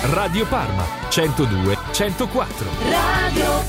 Radio Parma 102 104. Radio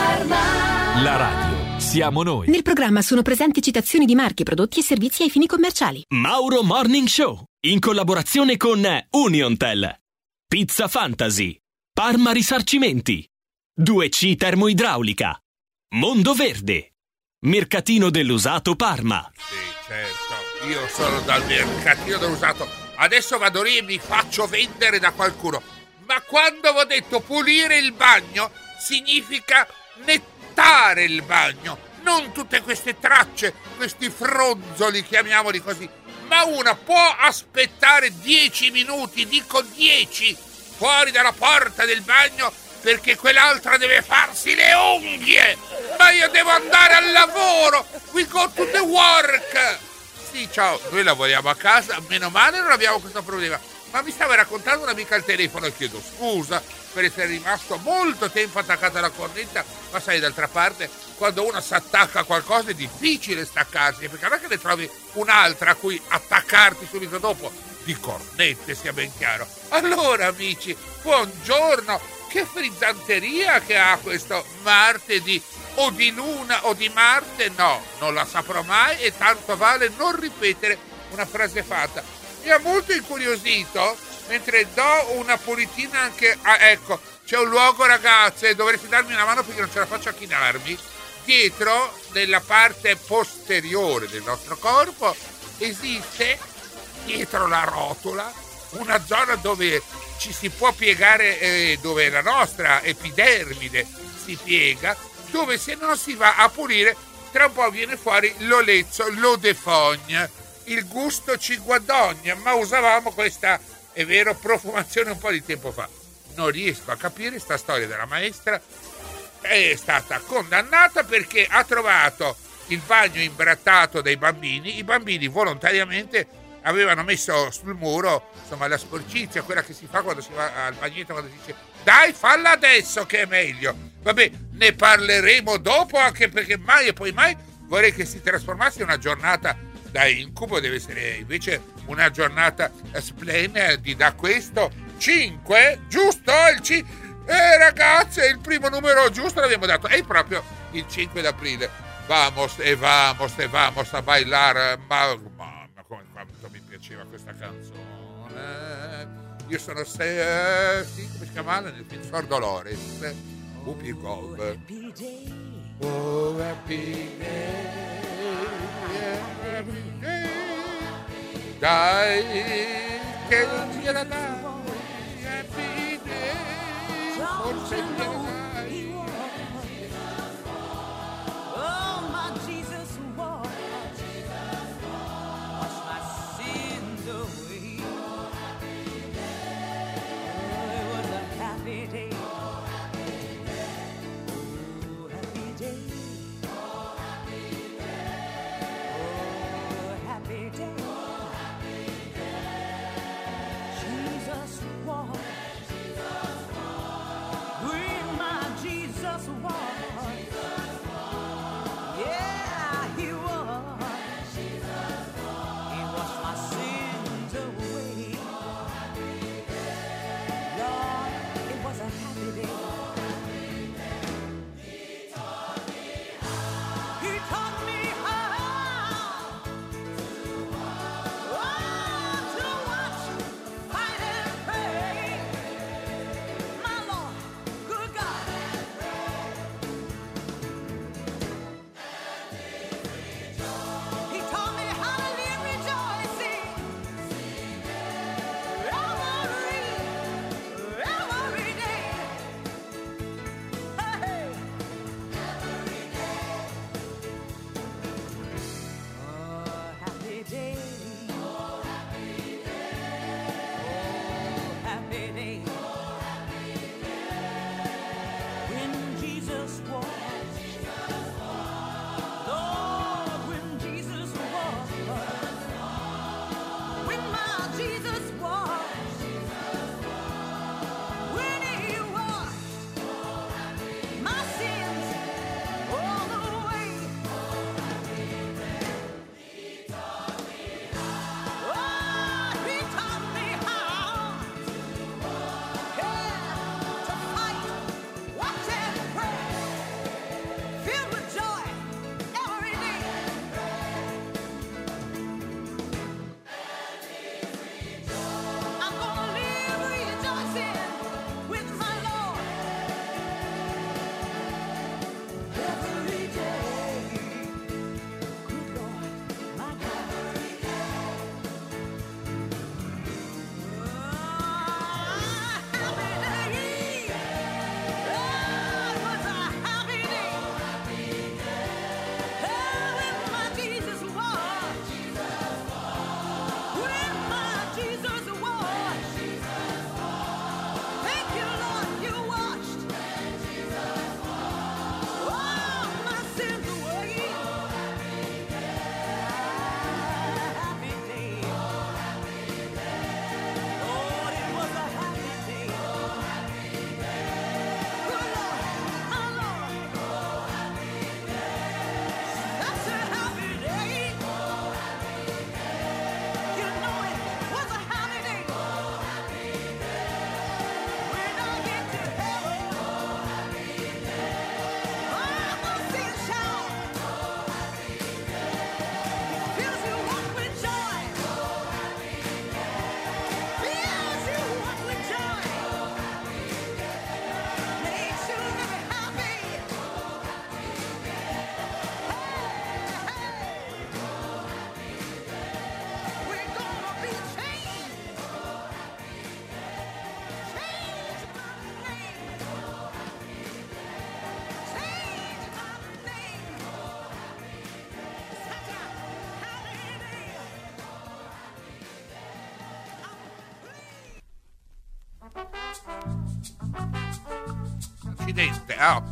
Parma. La radio siamo noi. Nel programma sono presenti citazioni di marchi, prodotti e servizi ai fini commerciali. Mauro Morning Show, in collaborazione con Uniontel, Pizza Fantasy, Parma Risarcimenti, 2C Termoidraulica, Mondo Verde, Mercatino dell'Usato Parma. Sì, certo, io sono dal mercatino dell'usato. Adesso vado lì e mi faccio vendere da qualcuno. Ma quando ho detto pulire il bagno, significa nettare il bagno. Non tutte queste tracce, questi fronzoli, chiamiamoli così. Ma una può aspettare 10 minuti, dico 10, fuori dalla porta del bagno, perché quell'altra deve farsi le unghie. Ma io devo andare al lavoro. We go to the work. Sì, ciao, noi lavoriamo a casa, meno male non abbiamo questo problema. Ma mi stava raccontando un'amica al telefono e chiedo scusa per essere rimasto molto tempo attaccato alla cornetta, ma sai, d'altra parte, quando uno si attacca a qualcosa è difficile staccarsi, perché non è che ne trovi un'altra a cui attaccarti subito dopo, di cornette, sia ben chiaro. Allora, amici, buongiorno, che frizzanteria che ha questo martedì, o di Luna o di Marte, no, non la saprò mai e tanto vale non ripetere una frase fatta. Mi ha molto incuriosito, mentre do una pulitina anche ecco, c'è un luogo, ragazze, dovreste darmi una mano perché non ce la faccio a chinarmi. Dietro, nella parte posteriore del nostro corpo, esiste, dietro la rotola, una zona dove ci si può piegare, dove la nostra epidermide si piega, dove se non si va a pulire, tra un po' viene fuori l'olezzo, l'odefogne. Il gusto ci guadagna, ma usavamo questa, è vero, profumazione un po' di tempo fa. Non riesco a capire sta storia della maestra. È stata condannata perché ha trovato il bagno imbrattato dai bambini. I bambini volontariamente avevano messo sul muro, insomma, la sporcizia, quella che si fa quando si va al bagnetto, quando si dice dai, falla adesso che è meglio. Vabbè, ne parleremo dopo, anche perché mai e poi mai vorrei che si trasformasse in una giornata da incubo, deve essere invece una giornata splendida. Questo 5, giusto? Ragazzi, il primo numero giusto l'abbiamo dato, è proprio il 5 d'aprile. Vamos a bailar. Ma come quanto mi piaceva questa canzone. Io sono sì, come si chiama nel film Sor Dolores, Whoopi Goldberg. Oh, happy day, dai, che non gliela dai, happy day, forse gliela dai. Oh, my Jesus, wash my sins away. It was a happy day. Jesus walked, green accidente.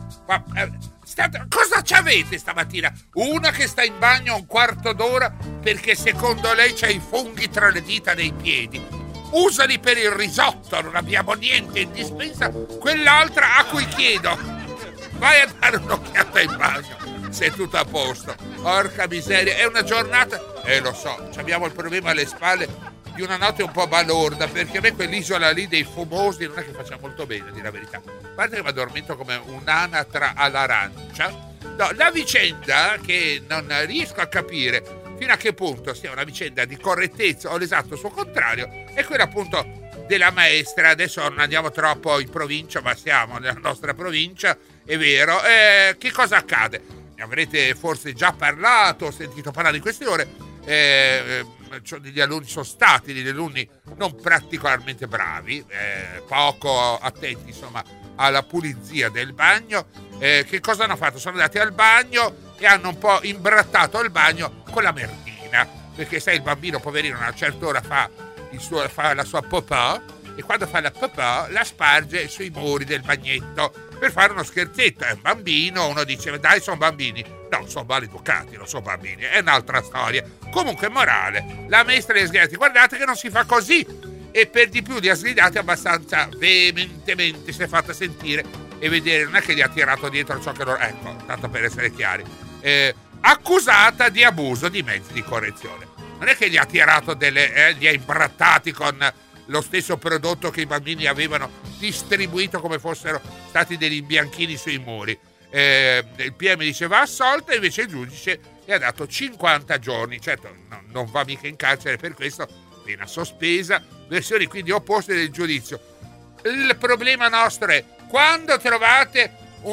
Cosa c'avete stamattina? Una che sta in bagno un quarto d'ora perché secondo lei c'ha i funghi tra le dita dei piedi. Usali per il risotto, non abbiamo niente in dispensa. Quell'altra a cui chiedo: vai a dare un'occhiata in bagno se è tutto a posto. Porca miseria, è una giornata, lo so, abbiamo il problema alle spalle di una notte un po' balorda, perché a me quell'isola lì dei fumosi non è che faccia molto bene, di la verità. A parte che mi addormento come un'anatra all'arancia. No, la vicenda che non riesco a capire fino a che punto sia una vicenda di correttezza o l'esatto suo contrario è quella appunto della maestra. Adesso non andiamo troppo in provincia, ma siamo nella nostra provincia, è vero. Che cosa accade? Ne avrete forse già parlato, sentito parlare in queste ore. Degli alunni sono stati degli alunni non particolarmente bravi, poco attenti insomma alla pulizia del bagno. Che cosa hanno fatto? Sono andati al bagno e hanno un po' imbrattato il bagno con la merdina, perché sai, il bambino poverino a una certa ora fa la sua popò, e quando fa la popò la sparge sui muri del bagnetto per fare uno scherzetto. È un bambino, uno dice dai, sono bambini. No, sono maleducati, non sono bambini, è un'altra storia. Comunque, morale, la maestra li ha sgridati: guardate che non si fa così. E per di più li ha sgridati abbastanza veementemente, si è fatta sentire e vedere, non è che gli ha tirato dietro ciò che loro... Ecco, tanto per essere chiari, accusata di abuso di mezzi di correzione. Non è che gli ha tirato li ha imbrattati con lo stesso prodotto che i bambini avevano distribuito come fossero stati degli imbianchini sui muri. Il PM dice va assolta, invece il giudice gli ha dato 50 giorni. Certo, non va mica in carcere per questo, pena sospesa, versioni quindi opposte del giudizio. Il problema nostro è: quando trovate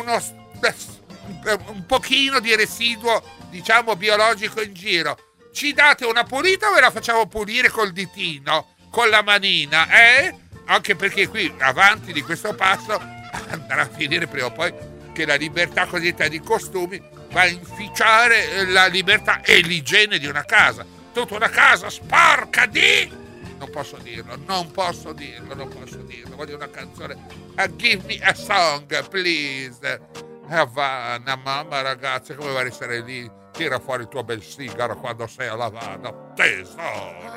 un pochino di residuo, diciamo, biologico in giro, ci date una pulita o ve la facciamo pulire col ditino, con la manina, Anche perché qui, avanti di questo passo, andrà a finire prima o poi che la libertà cosiddetta di costumi va a inficiare la libertà e l'igiene di una casa. Tutta una casa sporca di... Non posso dirlo. Voglio una canzone. Give me a song, please. Havana, mamma, ragazzi, come va a essere lì? Tira fuori il tuo bel sigaro quando sei a Havana, tesoro.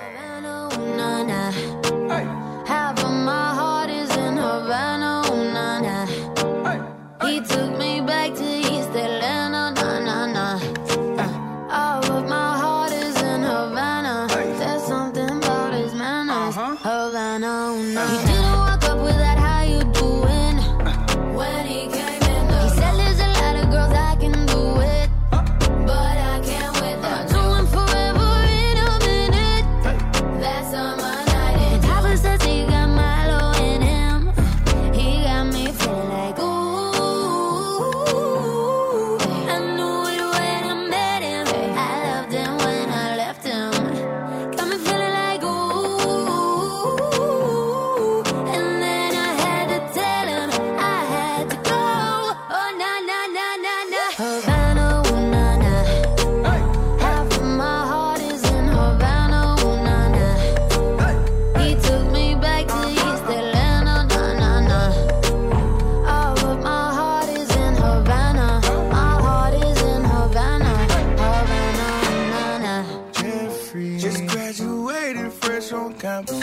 Half of my heart is in Havana, na na. He took me back to East Atlanta, na na na. All of my heart is in Havana. There's something about his manners, Havana, na. He didn't walk up with that how you doing when he came in. He said there's a lot of girls I can do it, but I can't with them. Doing forever in a minute. That's on my night. And Tyler says he got Milo in him. He got me feeling like ooh. I knew it when I met him. I loved him when I left him. Got me feeling like ooh. And then I had to tell him I had to go. Oh na na na na na. Havana, ooh na na. Half of my heart is in Havana, ooh na na. He took me back to East Atlanta, na na na. All of my heart is in Havana. My heart is in Havana, Havana, na na. Jeffrey just graduated fresh on campus.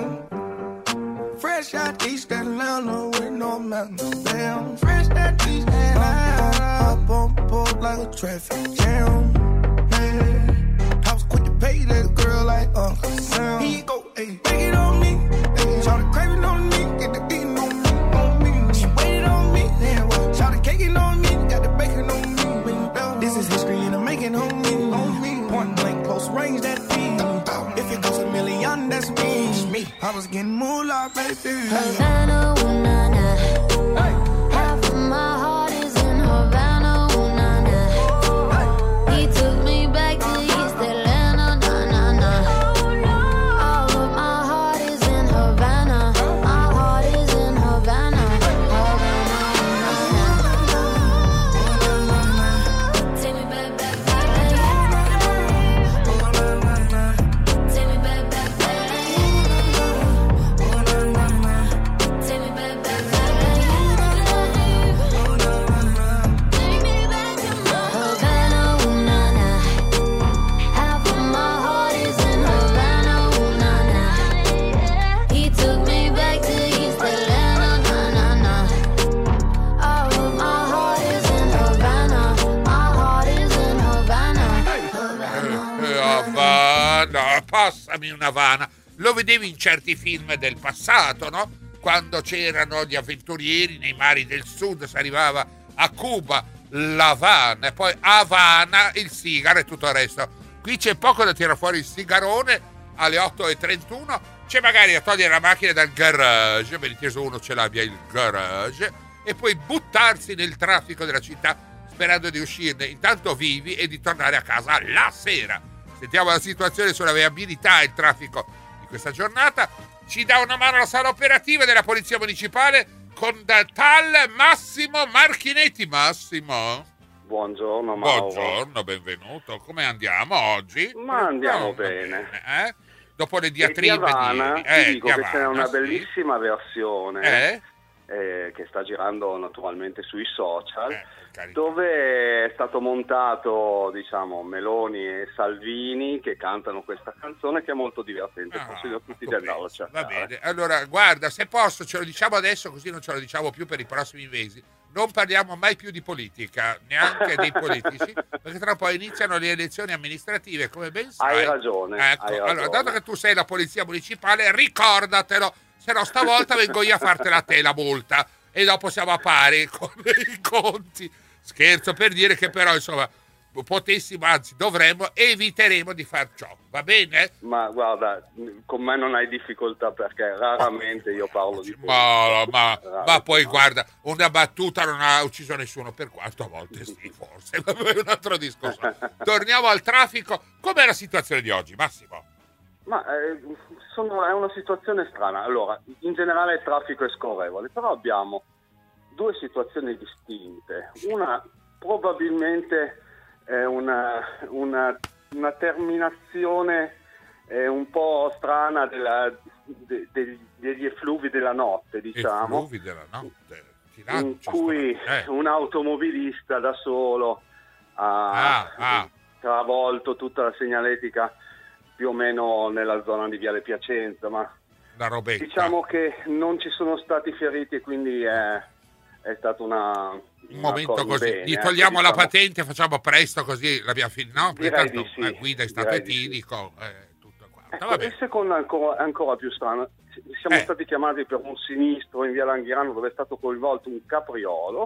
Fresh out East Atlanta with no mountains. Damn, fresh out East Atlanta. Up on board like a traffic jam. Man, I was quick to pay that girl like Uncle Sam. He go, hey, take it on me. Hey, shout craving on me, get the beating on me. She waited on me, then what? Shout caking on me, got the bacon on me. This is history and I'm making on me. Point blank, close range, that feed. If it goes a million, that's me. I was getting moolah, baby. Havana, ooh na na. Half of my heart is in Havana, ooh na na. He took me back to East Atlanta, na na na. All of my heart is in Havana. My heart is in Havana, Havana, na na. Take me back, back, back. Take me back, back, back. Take me back, back, back. spostami in Havana. Lo vedevi in certi film del passato, no? Quando c'erano gli avventurieri nei mari del sud, si arrivava a Cuba, l'Havana, e poi Havana, il sigaro e tutto il resto. Qui c'è poco da tirare fuori il sigarone alle 8:31, c'è magari a togliere la macchina dal garage, ben inteso uno ce l'abbia il garage, e poi buttarsi nel traffico della città sperando di uscirne intanto vivi e di tornare a casa la sera. Sentiamo la situazione sulla viabilità e il traffico di questa giornata. Ci dà una mano la sala operativa della Polizia Municipale con tal Massimo Marchinetti. Massimo. Buongiorno Mauro. Buongiorno, benvenuto. Come andiamo oggi? Ma andiamo bene. Dopo le E di diatribe Havana, ti dico di che c'è Havana, una sì. bellissima versione che sta girando naturalmente sui social, dove è stato montato, diciamo, Meloni e Salvini che cantano questa canzone, che è molto divertente. Consiglio a tutti di andarlo a cercare. Va bene, allora guarda, se posso ce lo diciamo adesso, così non ce lo diciamo più per i prossimi mesi. Non parliamo mai più di politica, neanche dei politici, perché tra un po' iniziano le elezioni amministrative, come ben sai. Hai ragione. Ecco, hai allora, ragione. dato che tu sei la Polizia Municipale, ricordatelo, se no stavolta vengo io a fartela a te la multa e dopo siamo a pari con i conti. Scherzo, per dire che però, insomma, potessimo, anzi dovremmo, eviteremo di far ciò, va bene? Ma guarda, con me non hai difficoltà, perché raramente io parlo di politica. Ma poi guarda, una battuta non ha ucciso nessuno, per quanto a volte sì, forse, ma è un altro discorso. Torniamo al traffico. Com'è la situazione di oggi, Massimo? Ma è una situazione strana. Allora, in generale il traffico è scorrevole, però abbiamo due situazioni distinte. Una probabilmente è una terminazione un po' strana degli effluvi della notte, diciamo. Effluvi della notte. In cui un automobilista da solo ha travolto tutta la segnaletica più o meno nella zona di Viale Piacenza, ma la robetta. Diciamo che non ci sono stati feriti, e quindi è stato un momento così. Bene, Gli togliamo la diciamo. patente, facciamo presto così l'abbiamo finita. No, perché Direi tanto di sì, la guida è stato direi di etilico, tutto quanto. Ecco, Va bene. il secondo è ancora più strano. Siamo stati chiamati per un sinistro in via Langhirano, dove è stato coinvolto un capriolo.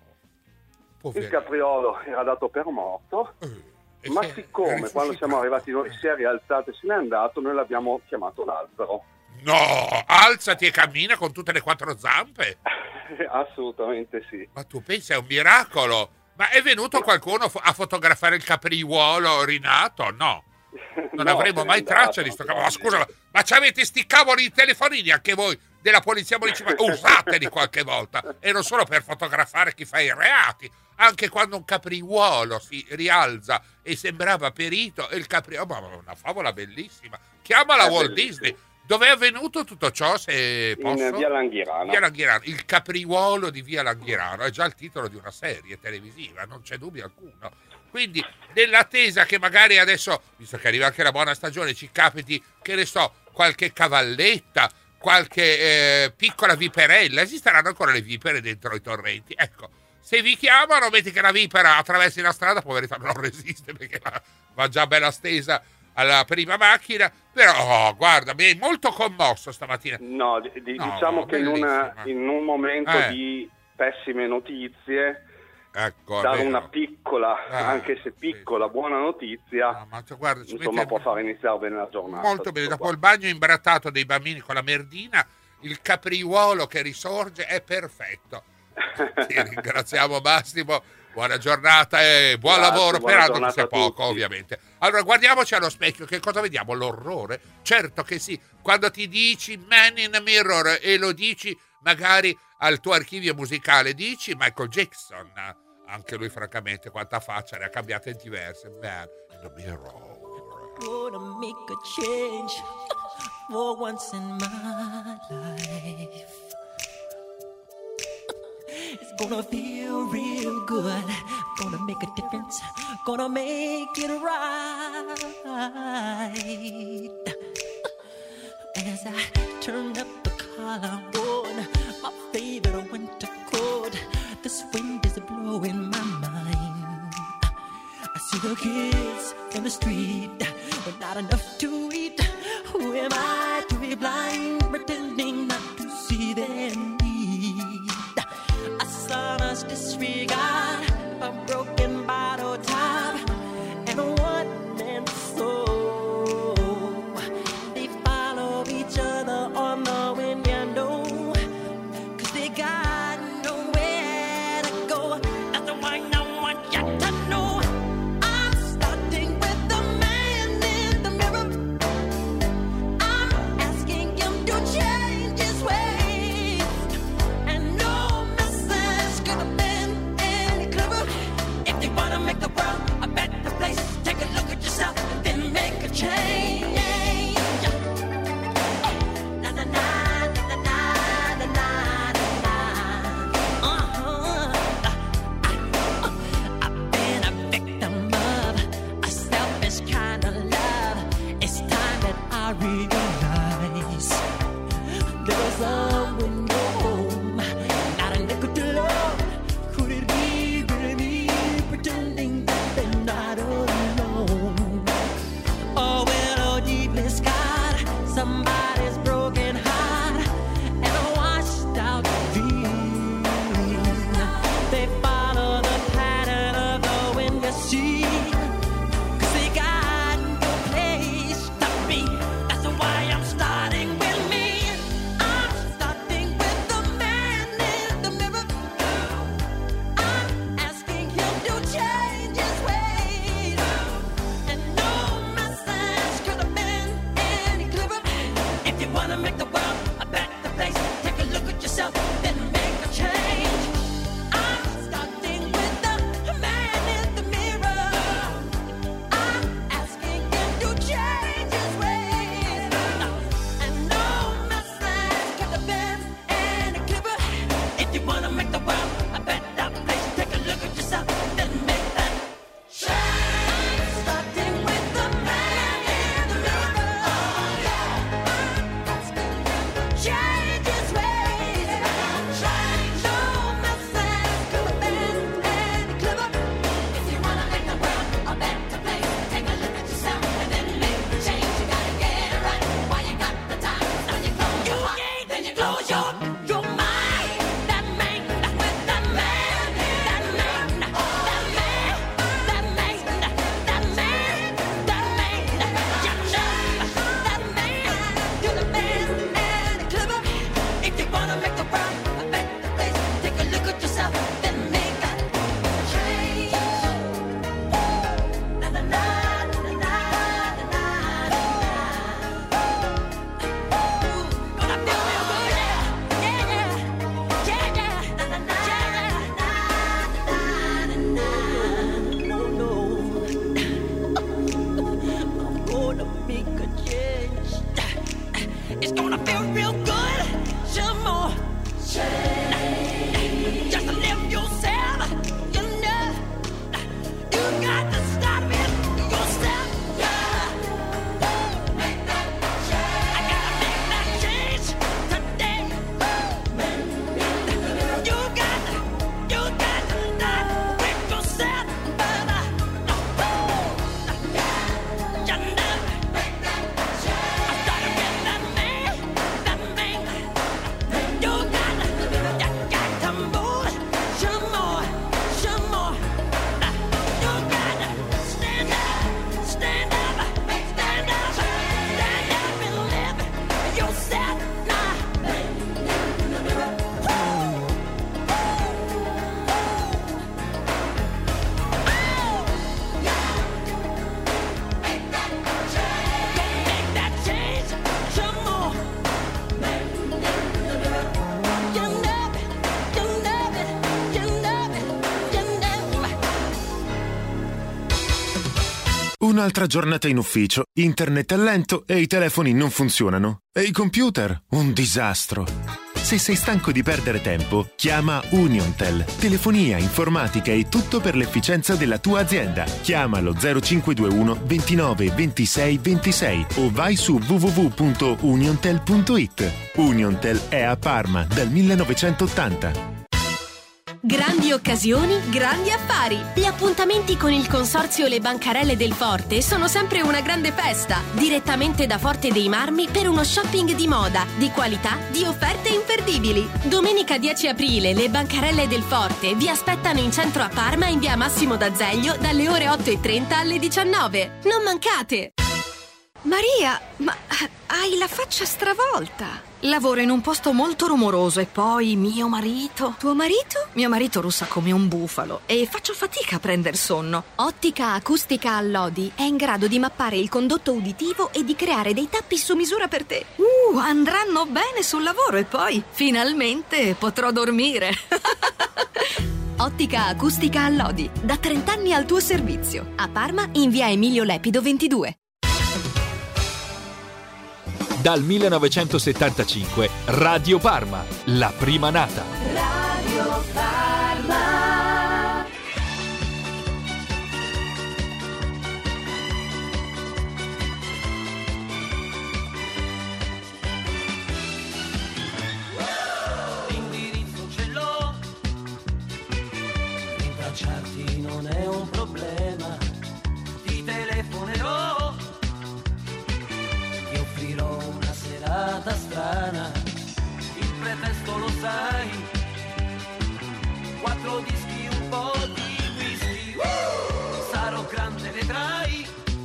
Il capriolo era dato per morto, ma siccome quando siamo arrivati noi si è rialzato e se n'è andato, noi l'abbiamo chiamato Lazzaro. No, alzati e cammina con tutte le quattro zampe. Assolutamente sì. Ma tu pensi, è un miracolo. Ma è venuto qualcuno a fotografare il capriuolo rinato? No. Non No, avremo se n'è mai andato, traccia di sto cavolo. Ma scusa, ma c'avete sti cavoli di telefonini anche voi della Polizia Municipale? Usateli qualche volta. E non solo per fotografare chi fa i reati. Anche quando un capriuolo si rialza e sembrava perito, e il capriuolo, ma è una favola bellissima. Chiamala Walt Disney. Dove è avvenuto tutto ciò, se posso? In via Langhirano. Via Langhirano. Il capriuolo di via Langhirano è già il titolo di una serie televisiva, non c'è dubbio alcuno. Quindi, nell'attesa che magari adesso, visto che arriva anche la buona stagione, ci capiti, che ne so, qualche cavalletta, qualche piccola viperella. Esisteranno ancora le vipere dentro i torrenti? Ecco, se vi chiamano, metti che la vipera attraversi la strada, poveretta non resiste, perché va già bella stesa alla prima macchina. Però guarda, mi è molto commosso stamattina. No, diciamo che in un momento di pessime notizie, dare una piccola, anche se piccola, buona notizia, guarda, insomma, può far iniziare bene la giornata. Molto bene, dopo il bagno imbrattato dei bambini con la merdina, il capriuolo che risorge è perfetto. Ti ringraziamo Massimo, buona giornata e buon lavoro, sperando che sia poco, ovviamente. Allora, guardiamoci allo specchio, che cosa vediamo? L'orrore? Certo che sì, quando ti dici Man in the Mirror e lo dici magari al tuo archivio musicale, dici Michael Jackson, anche lui francamente quanta faccia, ne ha cambiate diverse. Man in the Mirror. Gonna make a change for once in my life. It's gonna feel real good. Gonna make a difference. Gonna make it right. As I turn up the collar on my favorite winter coat, this wind is blowing my mind. I see the kids in the street with not enough to eat. sun when you're home. Not a nickel to love. Could it be really me pretending that they're not alone? Oh, well, oh, deeply scarred, somebody's broken heart and a washed out dream. They follow the pattern of the wind you see. Un'altra giornata in ufficio, internet è lento e i telefoni non funzionano. E i computer? Un disastro. Se sei stanco di perdere tempo, chiama Uniontel. Telefonia, informatica e tutto per l'efficienza della tua azienda. Chiamalo 0521 29 26 26 o vai su www.uniontel.it. Uniontel è a Parma dal 1980. Grandi occasioni, grandi affari. Gli appuntamenti con il consorzio Le Bancarelle del Forte sono sempre una grande festa. Direttamente da Forte dei Marmi per uno shopping di moda, di qualità, di offerte imperdibili. Domenica 10 aprile Le Bancarelle del Forte vi aspettano in centro a Parma in via Massimo d'Azeglio dalle ore 8:30 alle 19. Non mancate! Maria, ma hai la faccia stravolta. Lavoro in un posto molto rumoroso e poi mio marito... Tuo marito? Mio marito russa come un bufalo e faccio fatica a prender sonno. Ottica Acustica Allodi è in grado di mappare il condotto uditivo e di creare dei tappi su misura per te. Andranno bene sul lavoro e poi finalmente potrò dormire. Ottica Acustica Allodi, da 30 anni al tuo servizio. A Parma in via Emilio Lepido 22. Dal 1975 Radio Parma, la prima nata. Radio Parma. strana, il pretesto lo sai, 4 dischi, un po' di whisky, sarò grande, vedrai,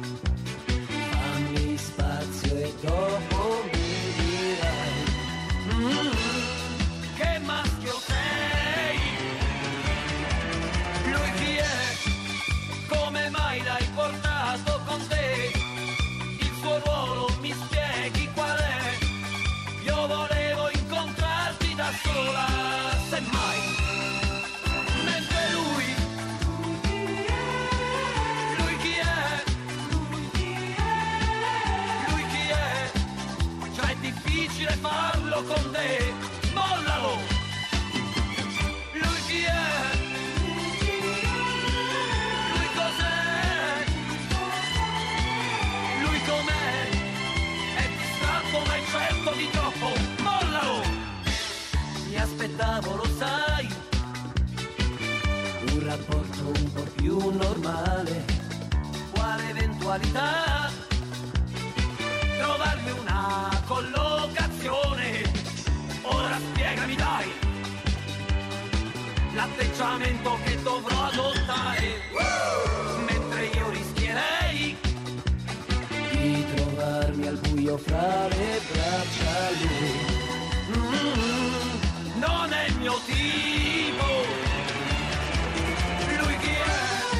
fammi spazio e dopo mi dirai che maschio sei, lui chi è, come mai l'hai portato con te, il suo ruolo mi spieghi qual è, io volevo incontrarti da sola, semmai, mentre lui chi è, cioè è difficile farlo con te, mollalo, lui chi è, lui cos'è, lui com'è, è distratto ma è certo di troppo, mollalo, mi aspettavo, lo sai, un rapporto un po' più normale, quale eventualità, trovarmi una collocazione, ora spiegami dai, l'atteggiamento che dovrò adottare, mentre io rischierei di trovarmi al buio fra le braccia lui, non è il mio tipo, lui chi è,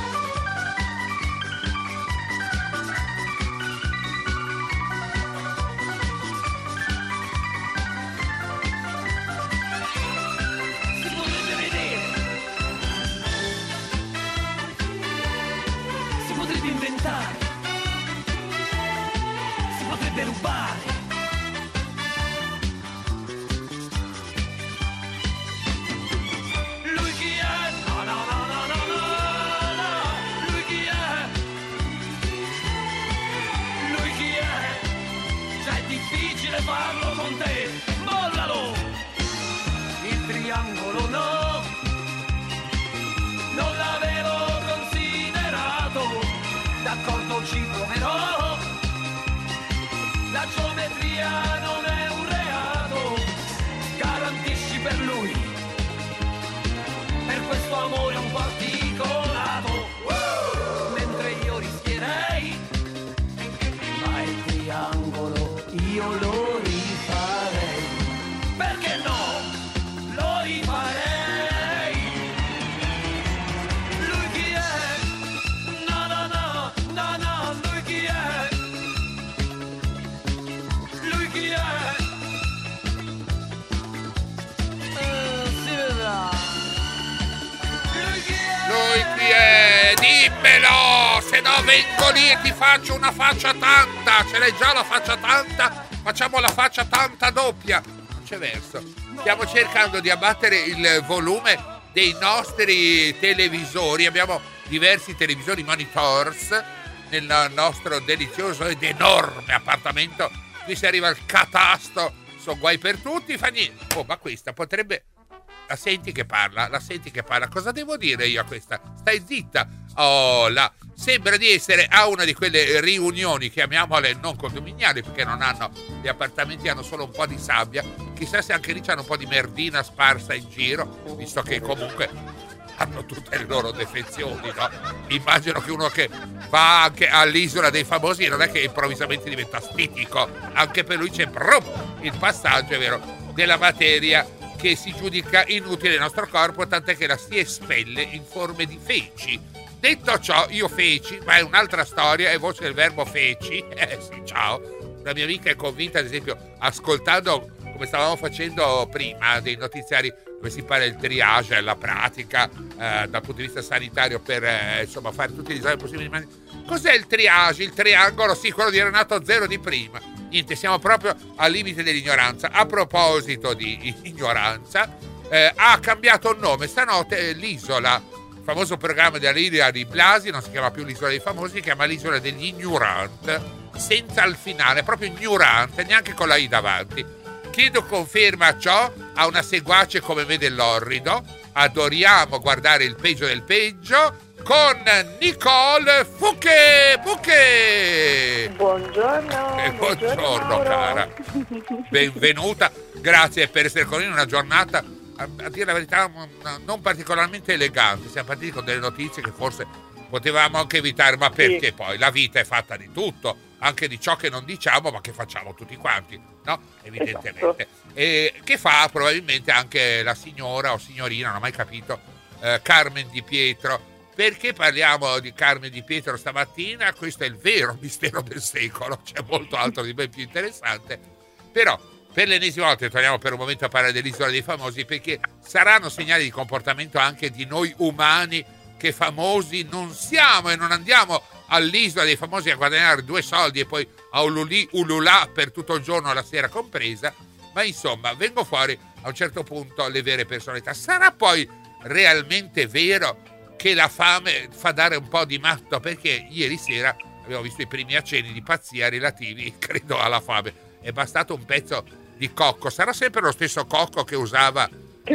si potrebbe vedere, si potrebbe inventare, si potrebbe rubare, lui chi è, no no no no no no no, lui chi è, lui chi è, cioè è difficile farlo con te, mollalo, il triangolo no, non l'avevo considerato, d'accordo ci proverò, la geometria non è un reato, garantisci per lui, per questo amore un po' articolato, mentre io rischierei, ma il triangolo io lo rifarei, perché no, lo rifarei, lui chi è, no no no no no, lui chi è, lui chi è, si vedrà, lui chi è, Lui chi è? Dimmelo! Se no vengo lì e ti faccio una faccia tanta! Ce l'hai già la faccia tanta? Facciamo la faccia tanta doppia! Non c'è verso. Stiamo cercando di abbattere il volume dei nostri televisori. Abbiamo diversi televisori monitors nel nostro delizioso ed enorme appartamento. Qui si arriva al catasto. Sono guai per tutti. Fa niente. Oh, ma questa potrebbe... La senti che parla? Cosa devo dire io a questa? Stai zitta. Oh, là. Sembra di essere a una di quelle riunioni, chiamiamole non condominiali, perché non hanno, gli appartamenti hanno solo un po' di sabbia. Chissà se anche lì c'hanno un po' di merdina sparsa in giro, visto che comunque hanno tutte le loro defezioni, no? Immagino che uno che va anche all'Isola dei Famosi non è che improvvisamente diventa stitico. Anche per lui c'è il passaggio, è vero, della materia che si giudica inutile nel nostro corpo, tant'è che la si espelle in forme di feci. Detto ciò, io feci, ma è un'altra storia, è voce del verbo feci. Sì, ciao. Una mia amica è convinta, ad esempio, ascoltando, come stavamo facendo prima, dei notiziari dove si parla del triage, la pratica dal punto di vista sanitario per insomma fare tutti gli esami possibili. Cos'è il triage? Il triangolo? Sì, quello di Renato Zero di prima. Niente, siamo proprio al limite dell'ignoranza. A proposito di ignoranza, ha cambiato il nome stanotte l'isola, il famoso programma della Lilia di Blasi non si chiama più l'isola dei famosi, si chiama l'isola degli ignorant, senza il finale, proprio ignorante, neanche con la I davanti. Chiedo conferma a ciò a una seguace come me dell'orrido. Adoriamo guardare il peggio del peggio. con Nicole Fucche. Buongiorno. Buongiorno cara. Benvenuta. Grazie per essere con noi in una giornata, a dire la verità, non particolarmente elegante. Siamo partiti con delle notizie che forse potevamo anche evitare, ma perché poi la vita è fatta di tutto, anche di ciò che non diciamo ma che facciamo tutti quanti, no? Evidentemente. Esatto. E che fa probabilmente anche la signora o signorina, non ho mai capito, Carmen Di Pietro. Perché parliamo di Carmen Di Pietro stamattina? Questo è il vero mistero del secolo, c'è molto altro di ben più interessante, però per l'ennesima volta torniamo per un momento a parlare dell'Isola dei Famosi, perché saranno segnali di comportamento anche di noi umani che famosi non siamo e non andiamo all'Isola dei Famosi a guadagnare 2 soldi e poi a ululà per tutto il giorno, la sera compresa, ma insomma vengo fuori a un certo punto le vere personalità. Sarà poi realmente vero che la fame fa dare un po' di matto? Perché ieri sera abbiamo visto i primi accenni di pazzia relativi, credo, alla fame. È bastato un pezzo di cocco. Sarà sempre lo stesso cocco che usava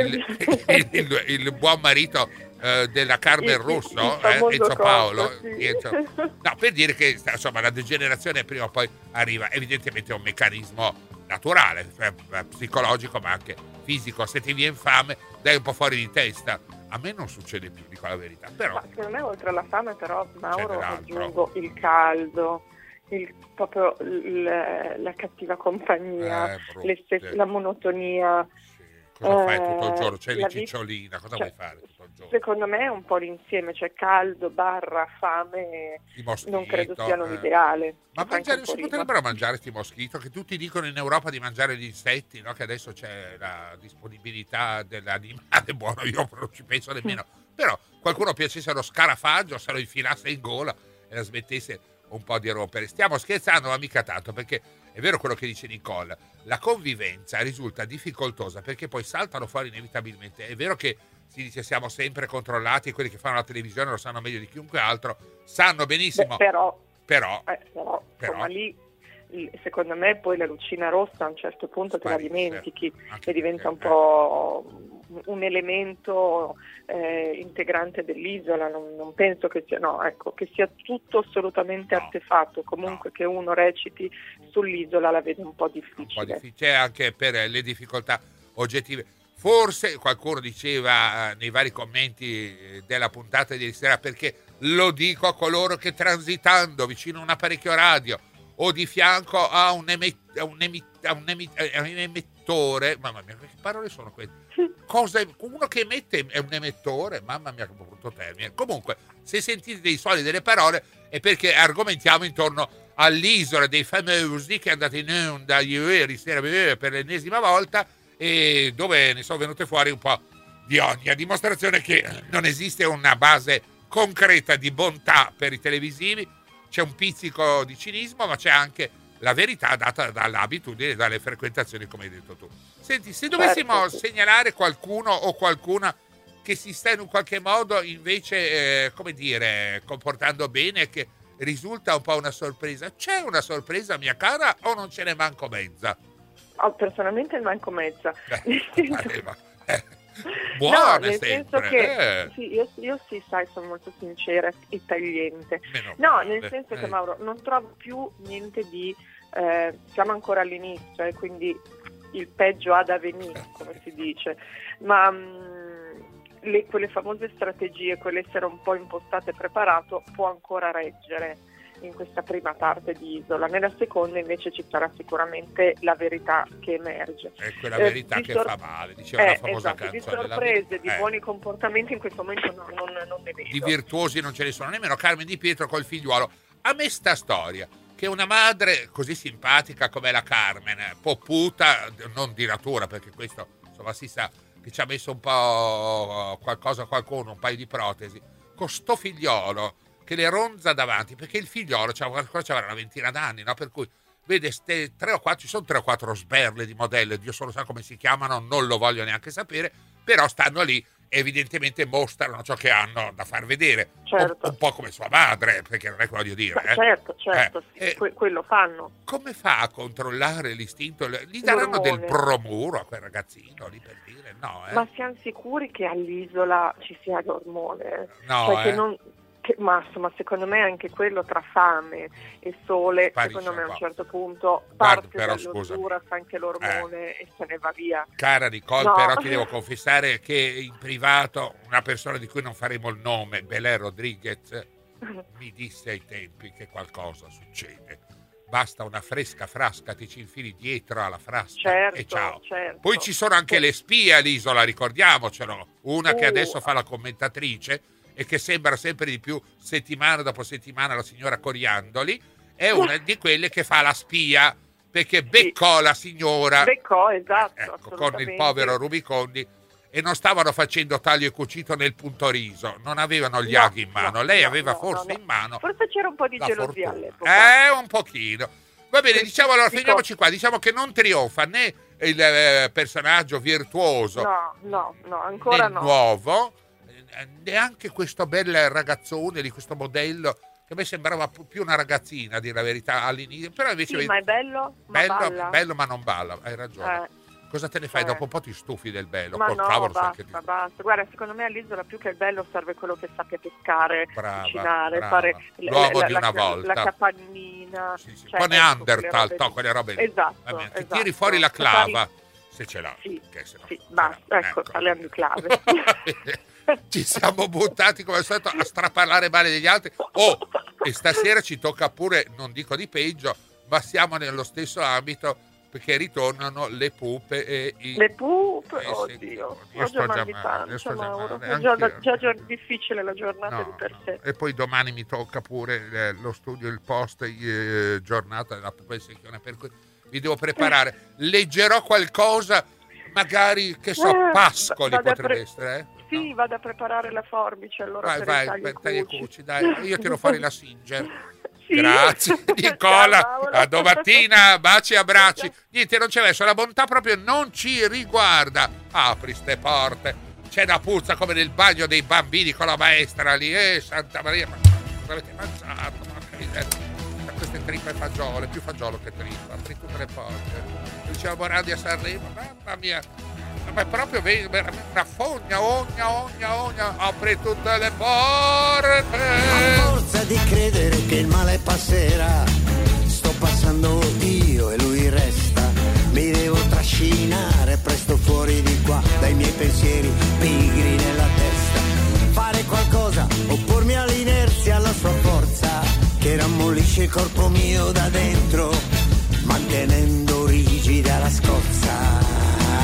il buon marito della Carmen Russo, Enzo Paolo. Sì. No, per dire che insomma la degenerazione prima o poi arriva. Evidentemente è un meccanismo naturale, cioè, psicologico ma anche fisico. Se ti viene fame dai un po' fuori di testa. A me non succede più, dico la verità. Però ma secondo me oltre alla fame però, Mauro, dell'altro. aggiungo il caldo, proprio la cattiva compagnia, la monotonia. Cosa fai tutto il giorno? C'è la cicciolina, cosa vuoi fare tutto il giorno? Secondo me è un po' l'insieme, cioè caldo, barra, fame, non credo siano l'ideale. Ma mangiare, si potrebbero mangiare sti moschito, che tutti dicono in Europa di mangiare gli insetti, no? Che adesso c'è la disponibilità dell'animale buono, io non ci penso nemmeno. Però qualcuno piacesse lo scarafaggio, se lo infilasse in gola e la smettesse un po' di rompere. Stiamo scherzando, ma mica tanto, perché è vero quello che dice Nicole, la convivenza risulta difficoltosa perché poi saltano fuori inevitabilmente. È vero che si dice siamo sempre controllati e quelli che fanno la televisione lo sanno meglio di chiunque altro, sanno benissimo. Però insomma, lì secondo me poi la lucina rossa a un certo punto te la dimentichi e diventa un po' un elemento integrante dell'isola. Non penso che sia, che sia tutto assolutamente artefatto. Comunque che uno reciti sull'isola la vedo un po' difficile. Un po' difficile anche per le difficoltà oggettive. Forse qualcuno diceva nei vari commenti della puntata di ieri sera, perché lo dico a coloro che transitando vicino a un apparecchio radio o di fianco a un emettore, mamma mia, che parole sono queste? Uno che emette è un emettore, mamma mia che brutto termine. Comunque, se sentite dei suoni delle parole è perché argomentiamo intorno all'Isola dei Famosi, che è andata in onda ieri sera per l'ennesima volta, e dove ne sono venute fuori un po' di ogni, a dimostrazione che non esiste una base concreta di bontà per i televisivi. C'è un pizzico di cinismo, ma c'è anche la verità data dall'abitudine e dalle frequentazioni, come hai detto tu. Senti, se dovessimo segnalare qualcuno o qualcuna che si sta in un qualche modo invece, comportando bene, che risulta un po' una sorpresa, c'è una sorpresa, mia cara, o non ce ne manco mezza? Personalmente ne manco mezza. Buona, nel sempre. Senso che io sì, sai, sono molto sincera e tagliente. Nel senso che, Mauro, non trovo più niente di siamo ancora all'inizio e quindi il peggio ha da venire, come si dice, ma quelle famose strategie, quell'essere un po' impostato e preparato può ancora reggere in questa prima parte di Isola. Nella seconda invece ci sarà sicuramente la verità che emerge. È quella verità che fa male, diceva la famosa canzone. Di sorprese, di buoni comportamenti in questo momento non ne vedo. Di virtuosi non ce ne sono nemmeno. Carmen Di Pietro col figliuolo. A me sta storia che una madre così simpatica come la Carmen, poputa, non di natura, perché questo insomma si sa che ci ha messo un po' qualcuno, un paio di protesi, con sto figliolo che le ronza davanti, perché il figliolo c'aveva una ventina d'anni, no? Per cui vede ci sono 3 o 4 sberle di modelle, Dio solo sa come si chiamano, non lo voglio neanche sapere, però stanno lì, evidentemente mostrano ciò che hanno da far vedere, un po' come sua madre, perché non è che voglio dire. Certo, quello fanno. Come fa a controllare l'istinto? Gli daranno del bromuro a quel ragazzino lì, per dire, no? Ma siamo sicuri che all'isola ci sia l'ormone? No, Che non... Ma insomma, secondo me anche quello tra fame e sole, sparisce, secondo me a un qua. certo punto Guarda, parte però, dall'osura, fa anche l'ormone e se ne va via. Cara Nicole, No. però ti devo confessare che in privato una persona di cui non faremo il nome, Belè Rodriguez, mi disse ai tempi che qualcosa succede. Basta una fresca frasca, ti ci infili dietro alla frasca Certo, e ciao. certo. Poi ci sono anche le spie all'isola, ricordiamocelo. Una che adesso fa la commentatrice e che sembra sempre di più settimana dopo settimana la signora Coriandoli, è una di quelle che fa la spia, perché beccò la signora, Esatto, ecco, con il povero Rubicondi, e non stavano facendo taglio e cucito nel puntoriso, non avevano gli aghi in mano, lei aveva forse in mano, forse c'era un po' di la gelosia fortuna. all'epoca. Un pochino. Va bene, diciamo, allora fermiamoci qua, diciamo che non trionfa né il personaggio virtuoso, No, ancora né no. nuovo, neanche questo bel ragazzone di questo modello che a me sembrava più una ragazzina, a dire la verità, all'inizio, però invece Sì, ma è bello, ma balla. bello ma non balla, hai ragione. Cosa te ne fai? Dopo un po' ti stufi del bello, Ma col no, cavolo basta. Guarda, secondo me all'isola più che il bello serve quello che sappia pescare, cucinare, brava. fare L'uomo di una volta. la capannina. Sì. Cioè, un po' Neanderthal, quelle robe lì. Esatto, Che tiri fuori la clava, se ce l'ha. Sì, che se no, sì, basta, ecco, parliamo di clave. Ci siamo buttati come al solito a straparlare male degli altri. E stasera ci tocca pure, non dico di peggio, ma siamo nello stesso ambito, perché ritornano le pupe e le pupe, oddio, io sto già male, è già difficile la giornata di per sé. E poi domani mi tocca pure lo studio, il post giornata della pupa in secchione, per cui mi devo preparare. Leggerò qualcosa, magari, che so, Pascoli potrebbe essere, Sì, vado a preparare la forbice, allora vai, tagli e cuci, dai, io tiro fuori la Singer. Sì. Grazie Nicola, a domattina, baci e abbracci. Niente, non c'è verso, la bontà proprio non ci riguarda. Apri ste porte, c'è una puzza come nel bagno dei bambini con la maestra lì, Santa Maria, ma cosa avete mangiato? Porca miseria. Queste trippe fagiole, più fagiolo che trippa, apri tutte le porte. Diceva Morandi a Sanremo, mamma mia, ma è proprio una fogna, ogna, apri tutte le porte. A forza di credere che il male passerà, sto passando io e lui resta. Mi devo trascinare presto fuori di qua, dai miei pensieri pigri nella testa. Fare qualcosa, oppormi all'inerzia, alla sua forza, che rammollisce il corpo mio da dentro, mantenendo rigida la scorza.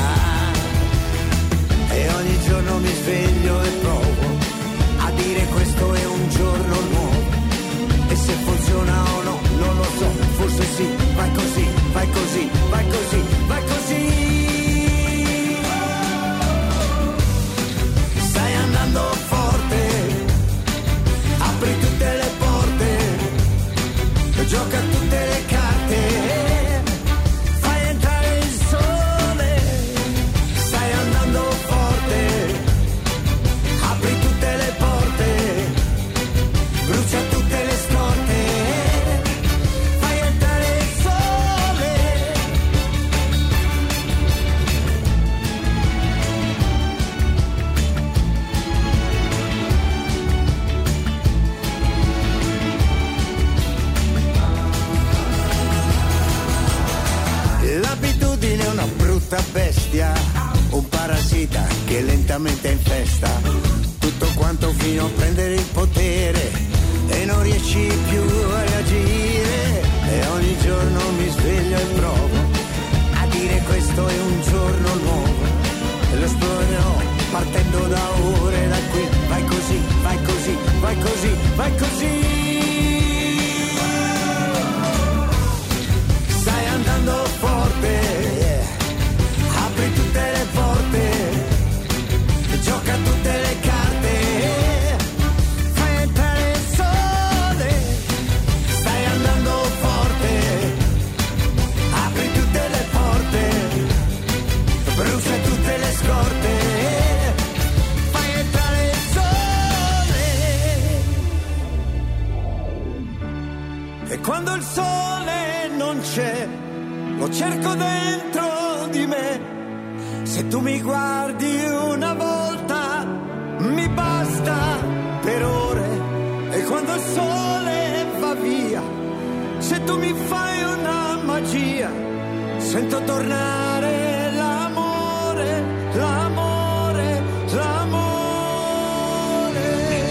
E ogni giorno mi sveglio e provo a dire questo è un giorno nuovo. E se funziona o no, non lo so, forse sì, vai così, vai così, vai così, vai così. Stai andando forte, apri tutte le porte, gioca tutte le carte, fai entrare il sole. Stai andando forte, apri tutte le porte, brucia tutte le scorte, fai entrare il sole. L'abitudine è una brutta bestia, un parassita che lentamente infesta tutto quanto fino a prendere il potere e non riesci più a reagire. E ogni giorno mi sveglio e provo a dire questo è un giorno nuovo, e lo esplorerò partendo da ore, da qui. Vai così, vai così, vai così, vai così. Stai andando forte, apri tutte le porte, gioca tutte le carte, fai entrare il sole. Stai andando forte, apri tutte le porte, brucia tutte le scorte, fai entrare il sole. E quando il sole non c'è, lo cerco dentro di me. Se tu mi guardi una volta, mi basta per ore. tu mi fai una magia, sento tornare l'amore, l'amore, l'amore.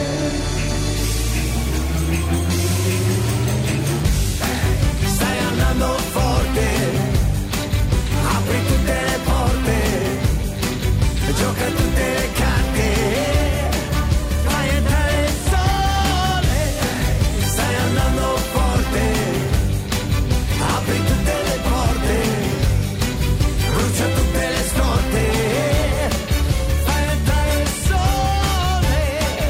Stai andando forte, apri tutte le porte, gioca tutte le carte, fai entrare il sole. Stai andando forte, apri tutte le porte, brucia tutte le scorte, fai entrare il sole,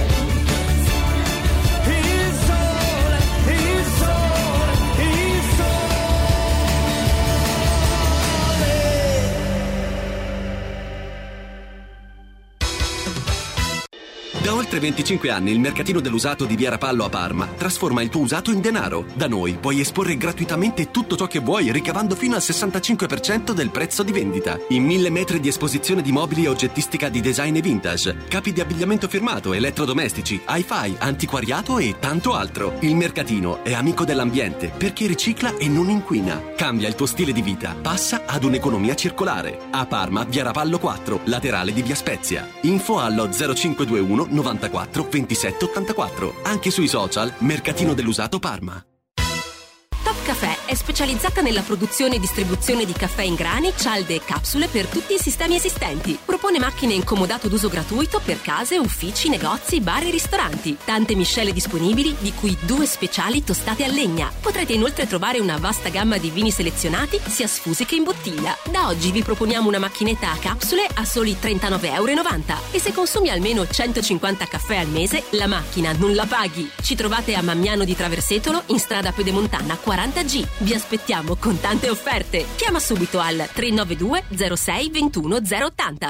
il sole, il sole, il Da oltre 25 anni il mercatino dell'usato di Via Rapallo a Parma trasforma il tuo usato in denaro. Da noi puoi esporre gratuitamente tutto ciò che vuoi, ricavando fino al 65% del prezzo di vendita. In 1000 metri di esposizione di mobili e oggettistica di design e vintage, capi di abbigliamento firmato, elettrodomestici, hi-fi, antiquariato e tanto altro. Il mercatino è amico dell'ambiente perché ricicla e non inquina. Cambia il tuo stile di vita, passa ad un'economia circolare. A Parma, Via Rapallo 4, laterale di Via Spezia. Info allo 0521 94 27 84. Anche sui social Mercatino dell'Usato Parma. Top Café è specializzata nella produzione e distribuzione di caffè in grani, cialde e capsule per tutti i sistemi esistenti. Propone macchine in comodato d'uso gratuito per case, uffici, negozi, bar e ristoranti. Tante miscele disponibili, di cui 2 speciali tostate a legna. Potrete inoltre trovare una vasta gamma di vini selezionati, sia sfusi che in bottiglia. Da oggi vi proponiamo una macchinetta a capsule a soli €39,90 e se consumi almeno 150 caffè al mese, la macchina non la paghi. Ci trovate a Mammiano di Traversetolo, in strada Pedemontana 40G. Vi aspettiamo con tante offerte. Chiama subito al 392 06 21 080.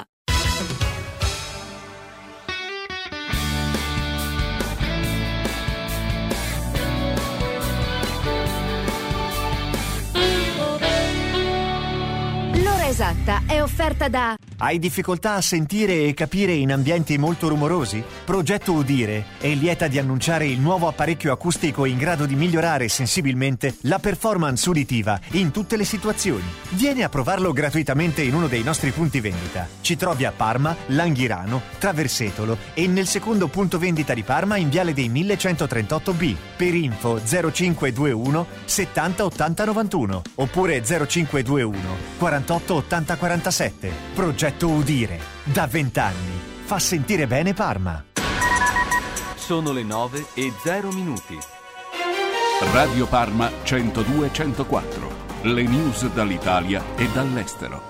L'ora esatta è offerta da... Hai difficoltà a sentire e capire in ambienti molto rumorosi? Progetto Udire è lieta di annunciare il nuovo apparecchio acustico in grado di migliorare sensibilmente la performance uditiva in tutte le situazioni. Vieni a provarlo gratuitamente in uno dei nostri punti vendita. Ci trovi a Parma, Langhirano, Traversetolo e nel secondo punto vendita di Parma in Viale dei 1138B. Per info 0521 70 80 91 oppure 0521 48 80 47. Progetto Udire, da 20 anni, fa sentire bene Parma. Sono le 9:0. Radio Parma 102-104, le news dall'Italia e dall'estero.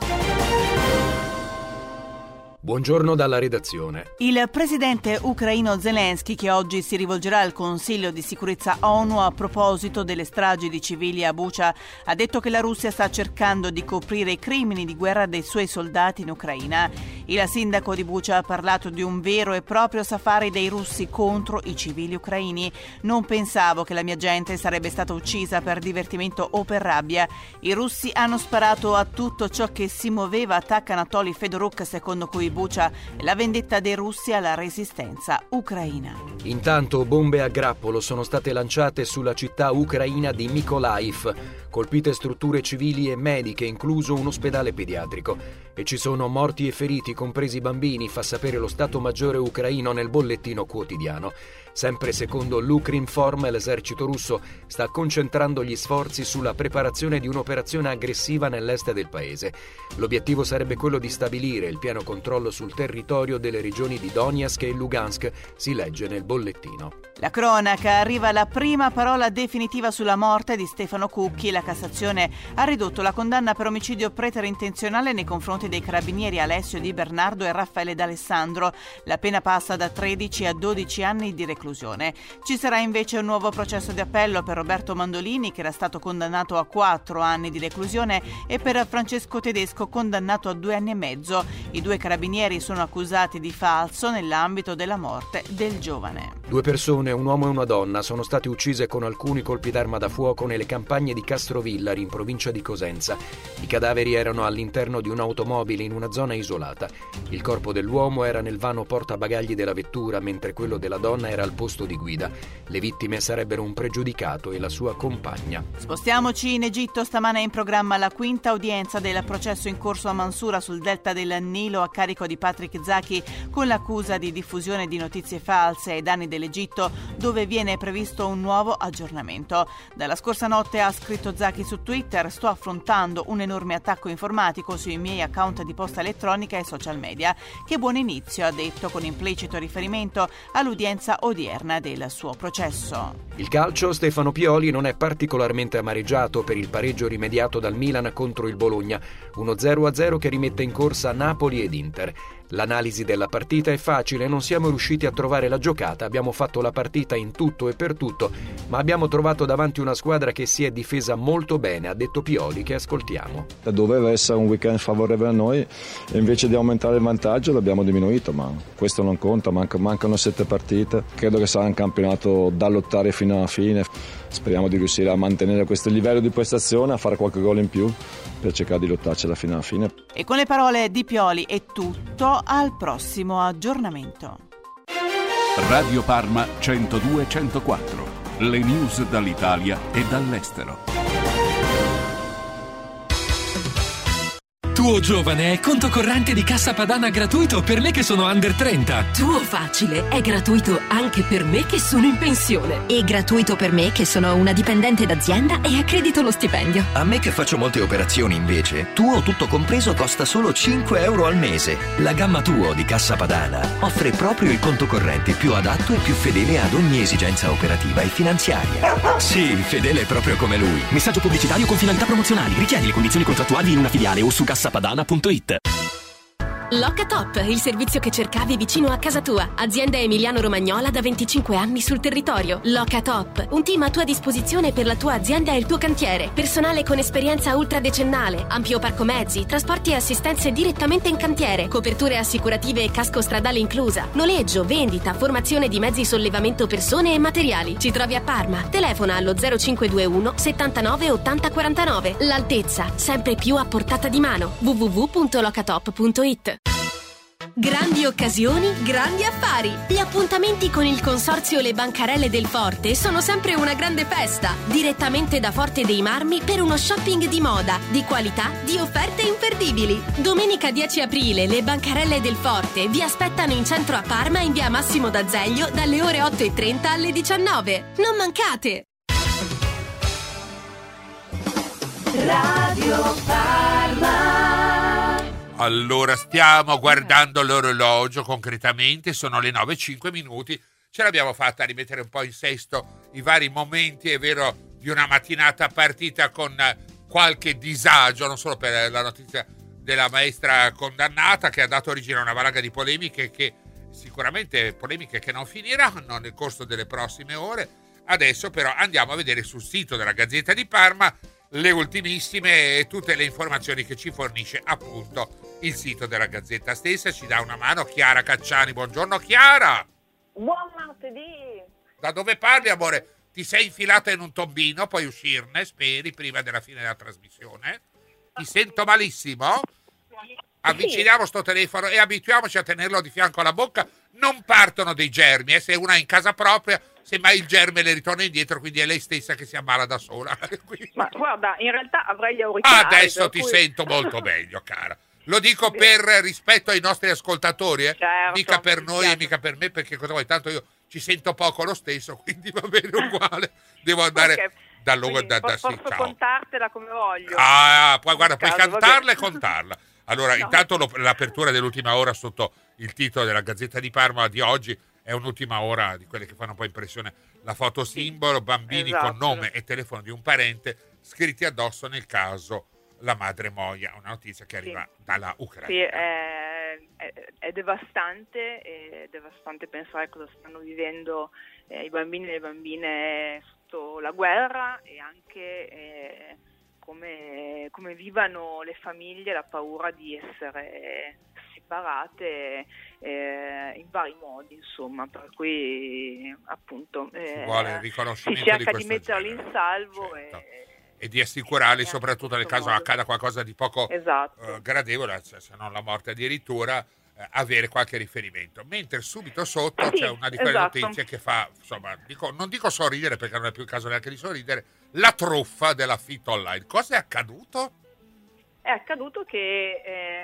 Buongiorno dalla redazione. Il presidente ucraino Zelensky, che oggi si rivolgerà al Consiglio di sicurezza ONU a proposito delle stragi di civili a Bucha, ha detto che la Russia sta cercando di coprire i crimini di guerra dei suoi soldati in Ucraina. Il sindaco di Bucha ha parlato di un vero e proprio safari dei russi contro i civili ucraini. Non pensavo che la mia gente sarebbe stata uccisa per divertimento o per rabbia. I russi hanno sparato a tutto ciò che si muoveva, attacca Anatoly Fedoruk, secondo cui Bucha è la vendetta dei russi alla resistenza ucraina. Intanto bombe a grappolo sono state lanciate sulla città ucraina di Mykolaiv, colpite strutture civili e mediche, incluso un ospedale pediatrico. E ci sono morti e feriti, compresi bambini, fa sapere lo Stato Maggiore ucraino nel bollettino quotidiano. Sempre secondo l'Ukrinform, l'esercito russo sta concentrando gli sforzi sulla preparazione di un'operazione aggressiva nell'est del paese. L'obiettivo sarebbe quello di stabilire il pieno controllo sul territorio delle regioni di Donetsk e Lugansk, si legge nel bollettino. La cronaca, arriva la prima parola definitiva sulla morte di Stefano Cucchi. La Cassazione ha ridotto la condanna per omicidio preterintenzionale nei confronti dei carabinieri Alessio Di Bernardo e Raffaele D'Alessandro. La pena passa da 13 a 12 anni di reclusione. Ci sarà invece un nuovo processo di appello per Roberto Mandolini, che era stato condannato a 4 anni di reclusione, e per Francesco Tedesco, condannato a 2 anni e mezzo. I 2 carabinieri sono accusati di falso nell'ambito della morte del giovane. 2 persone, un uomo e una donna, sono state uccise con alcuni colpi d'arma da fuoco nelle campagne di Castel Castrovillari, in provincia di Cosenza. I cadaveri erano all'interno di un'automobile in una zona isolata. Il corpo dell'uomo era nel vano portabagagli della vettura, mentre quello della donna era al posto di guida. Le vittime sarebbero un pregiudicato e la sua compagna. Spostiamoci in Egitto. Stamane è in programma la quinta udienza del processo in corso a Mansura sul delta del Nilo a carico di Patrick Zaki con l'accusa di diffusione di notizie false ai danni dell'Egitto, dove viene previsto un nuovo aggiornamento. Dalla scorsa notte, ha scritto Zaki su Twitter: sto affrontando un enorme attacco informatico sui miei account di posta elettronica e social media. Che buon inizio, ha detto, con implicito riferimento all'udienza odierna del suo processo. Il calcio, Stefano Pioli non è particolarmente amareggiato per il pareggio rimediato dal Milan contro il Bologna, 1-0 che rimette in corsa Napoli ed Inter. L'analisi della partita è facile, non siamo riusciti a trovare la giocata, abbiamo fatto la partita in tutto e per tutto, ma abbiamo trovato davanti una squadra che si è difesa molto bene, ha detto Pioli, che ascoltiamo. Doveva essere un weekend favorevole a noi e invece di aumentare il vantaggio l'abbiamo diminuito, ma questo non conta, mancano 7 partite, credo che sarà un campionato da lottare fino alla fine. Speriamo di riuscire a mantenere questo livello di prestazione, a fare qualche gol in più per cercare di lottarcela fino alla fine. E con le parole di Pioli è tutto, al prossimo aggiornamento. Radio Parma 102-104, le news dall'Italia e dall'estero. Tuo giovane è conto corrente di Cassa Padana gratuito per me che sono under 30. Tuo facile è gratuito anche per me che sono in pensione. E gratuito per me che sono una dipendente d'azienda e accredito lo stipendio. A me che faccio molte operazioni invece, Tuo tutto compreso costa solo 5 euro al mese. La gamma Tuo di Cassa Padana offre proprio il conto corrente più adatto e più fedele ad ogni esigenza operativa e finanziaria. Sì, fedele proprio come lui. Messaggio pubblicitario con finalità promozionali. Richiedi le condizioni contrattuali in una filiale o su cassapadana.it. Locatop, il servizio che cercavi vicino a casa tua. Azienda emiliano-romagnola da 25 anni sul territorio. Locatop, un team a tua disposizione per la tua azienda e il tuo cantiere. Personale con esperienza ultradecennale, ampio parco mezzi, trasporti e assistenze direttamente in cantiere, coperture assicurative e casco stradale inclusa, noleggio, vendita, formazione di mezzi sollevamento persone e materiali. Ci trovi a Parma. Telefona allo 0521 79 80 49. L'altezza, sempre più a portata di mano. www.locatop.it. Grandi occasioni, grandi affari. Gli appuntamenti con il Consorzio Le Bancarelle del Forte sono sempre una grande festa. Direttamente da Forte dei Marmi per uno shopping di moda, di qualità, di offerte imperdibili. Domenica 10 aprile Le Bancarelle del Forte vi aspettano in centro a Parma in via Massimo d'Azeglio dalle ore 8:30 alle 19. Non mancate! Radio Parma. Allora, stiamo guardando l'orologio concretamente, sono le 9:05. Ce l'abbiamo fatta a rimettere un po' in sesto i vari momenti, è vero, di una mattinata partita con qualche disagio, non solo per la notizia della maestra condannata, che ha dato origine a una valanga di polemiche che sicuramente polemiche che non finiranno nel corso delle prossime ore. Adesso però andiamo a vedere sul sito della Gazzetta di Parma le ultimissime e tutte le informazioni che ci fornisce appunto il sito della Gazzetta stessa. Ci dà una mano Chiara Cacciani. Buongiorno Chiara. Buon martedì. Da dove parli, amore? Ti sei infilata in un tombino, puoi uscirne, speri, prima della fine della trasmissione? Ti sento malissimo? Avviciniamo sto telefono e abituiamoci a tenerlo di fianco alla bocca. Non partono dei germi, se una è in casa propria, semmai il germe le ritorna indietro, quindi è lei stessa che si ammala da sola. Ma guarda, in realtà avrei gli auricolari. Adesso ti sento molto meglio, cara. Lo dico per rispetto ai nostri ascoltatori, certo, mica per noi e mica per me, perché cosa vuoi? Tanto io ci sento poco lo stesso, quindi va bene uguale. Devo andare da loro da posso sì, ciao. Contartela come voglio. Poi guarda, puoi cantarla e contarla. Allora, intanto l'apertura dell'ultima ora sotto il titolo della Gazzetta di Parma di oggi è un'ultima ora di quelle che fanno un po' impressione. La foto simbolo, bambini con nome e telefono di un parente scritti addosso nel caso la madre muoia. Una notizia che arriva dalla Ucraina. Sì, è devastante, pensare cosa stanno vivendo i bambini e le bambine sotto la guerra e anche come vivano le famiglie la paura di essere separate in vari modi, insomma, per cui appunto vuole il riconoscimento si cerca di metterli genere. in salvo, certo. e di assicurarli, soprattutto nel caso accada qualcosa di poco gradevole, se non la morte addirittura, avere qualche riferimento. Mentre subito sotto c'è una di quelle notizie che fa, insomma, non dico sorridere perché non è più il caso neanche di sorridere, la truffa dell'affitto online. Cosa è accaduto? È accaduto che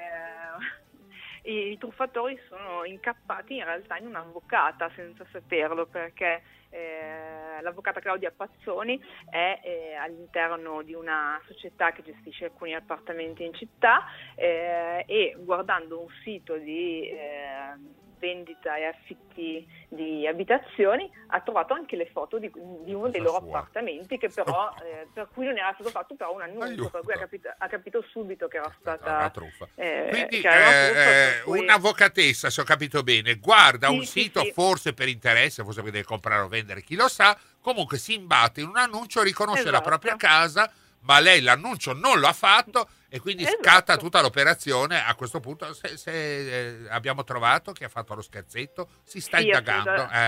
i truffatori sono incappati in realtà in un'avvocata senza saperlo, perché l'avvocata Claudia Pazzoni è all'interno di una società che gestisce alcuni appartamenti in città e guardando un sito di vendita e affitti di abitazioni ha trovato anche le foto di uno dei loro appartamenti, che però per cui non era stato fatto però un annuncio, per cui ha capito subito che era stata una truffa. Quindi cui... un'avvocatessa, se ho capito bene, guarda un sito forse per interesse, forse perché deve comprare o vendere, chi lo sa, comunque si imbatte in un annuncio, riconosce la propria casa, ma lei l'annuncio non lo ha fatto e quindi scatta tutta l'operazione. A questo punto se abbiamo trovato chi ha fatto lo scherzetto, si sta indagando.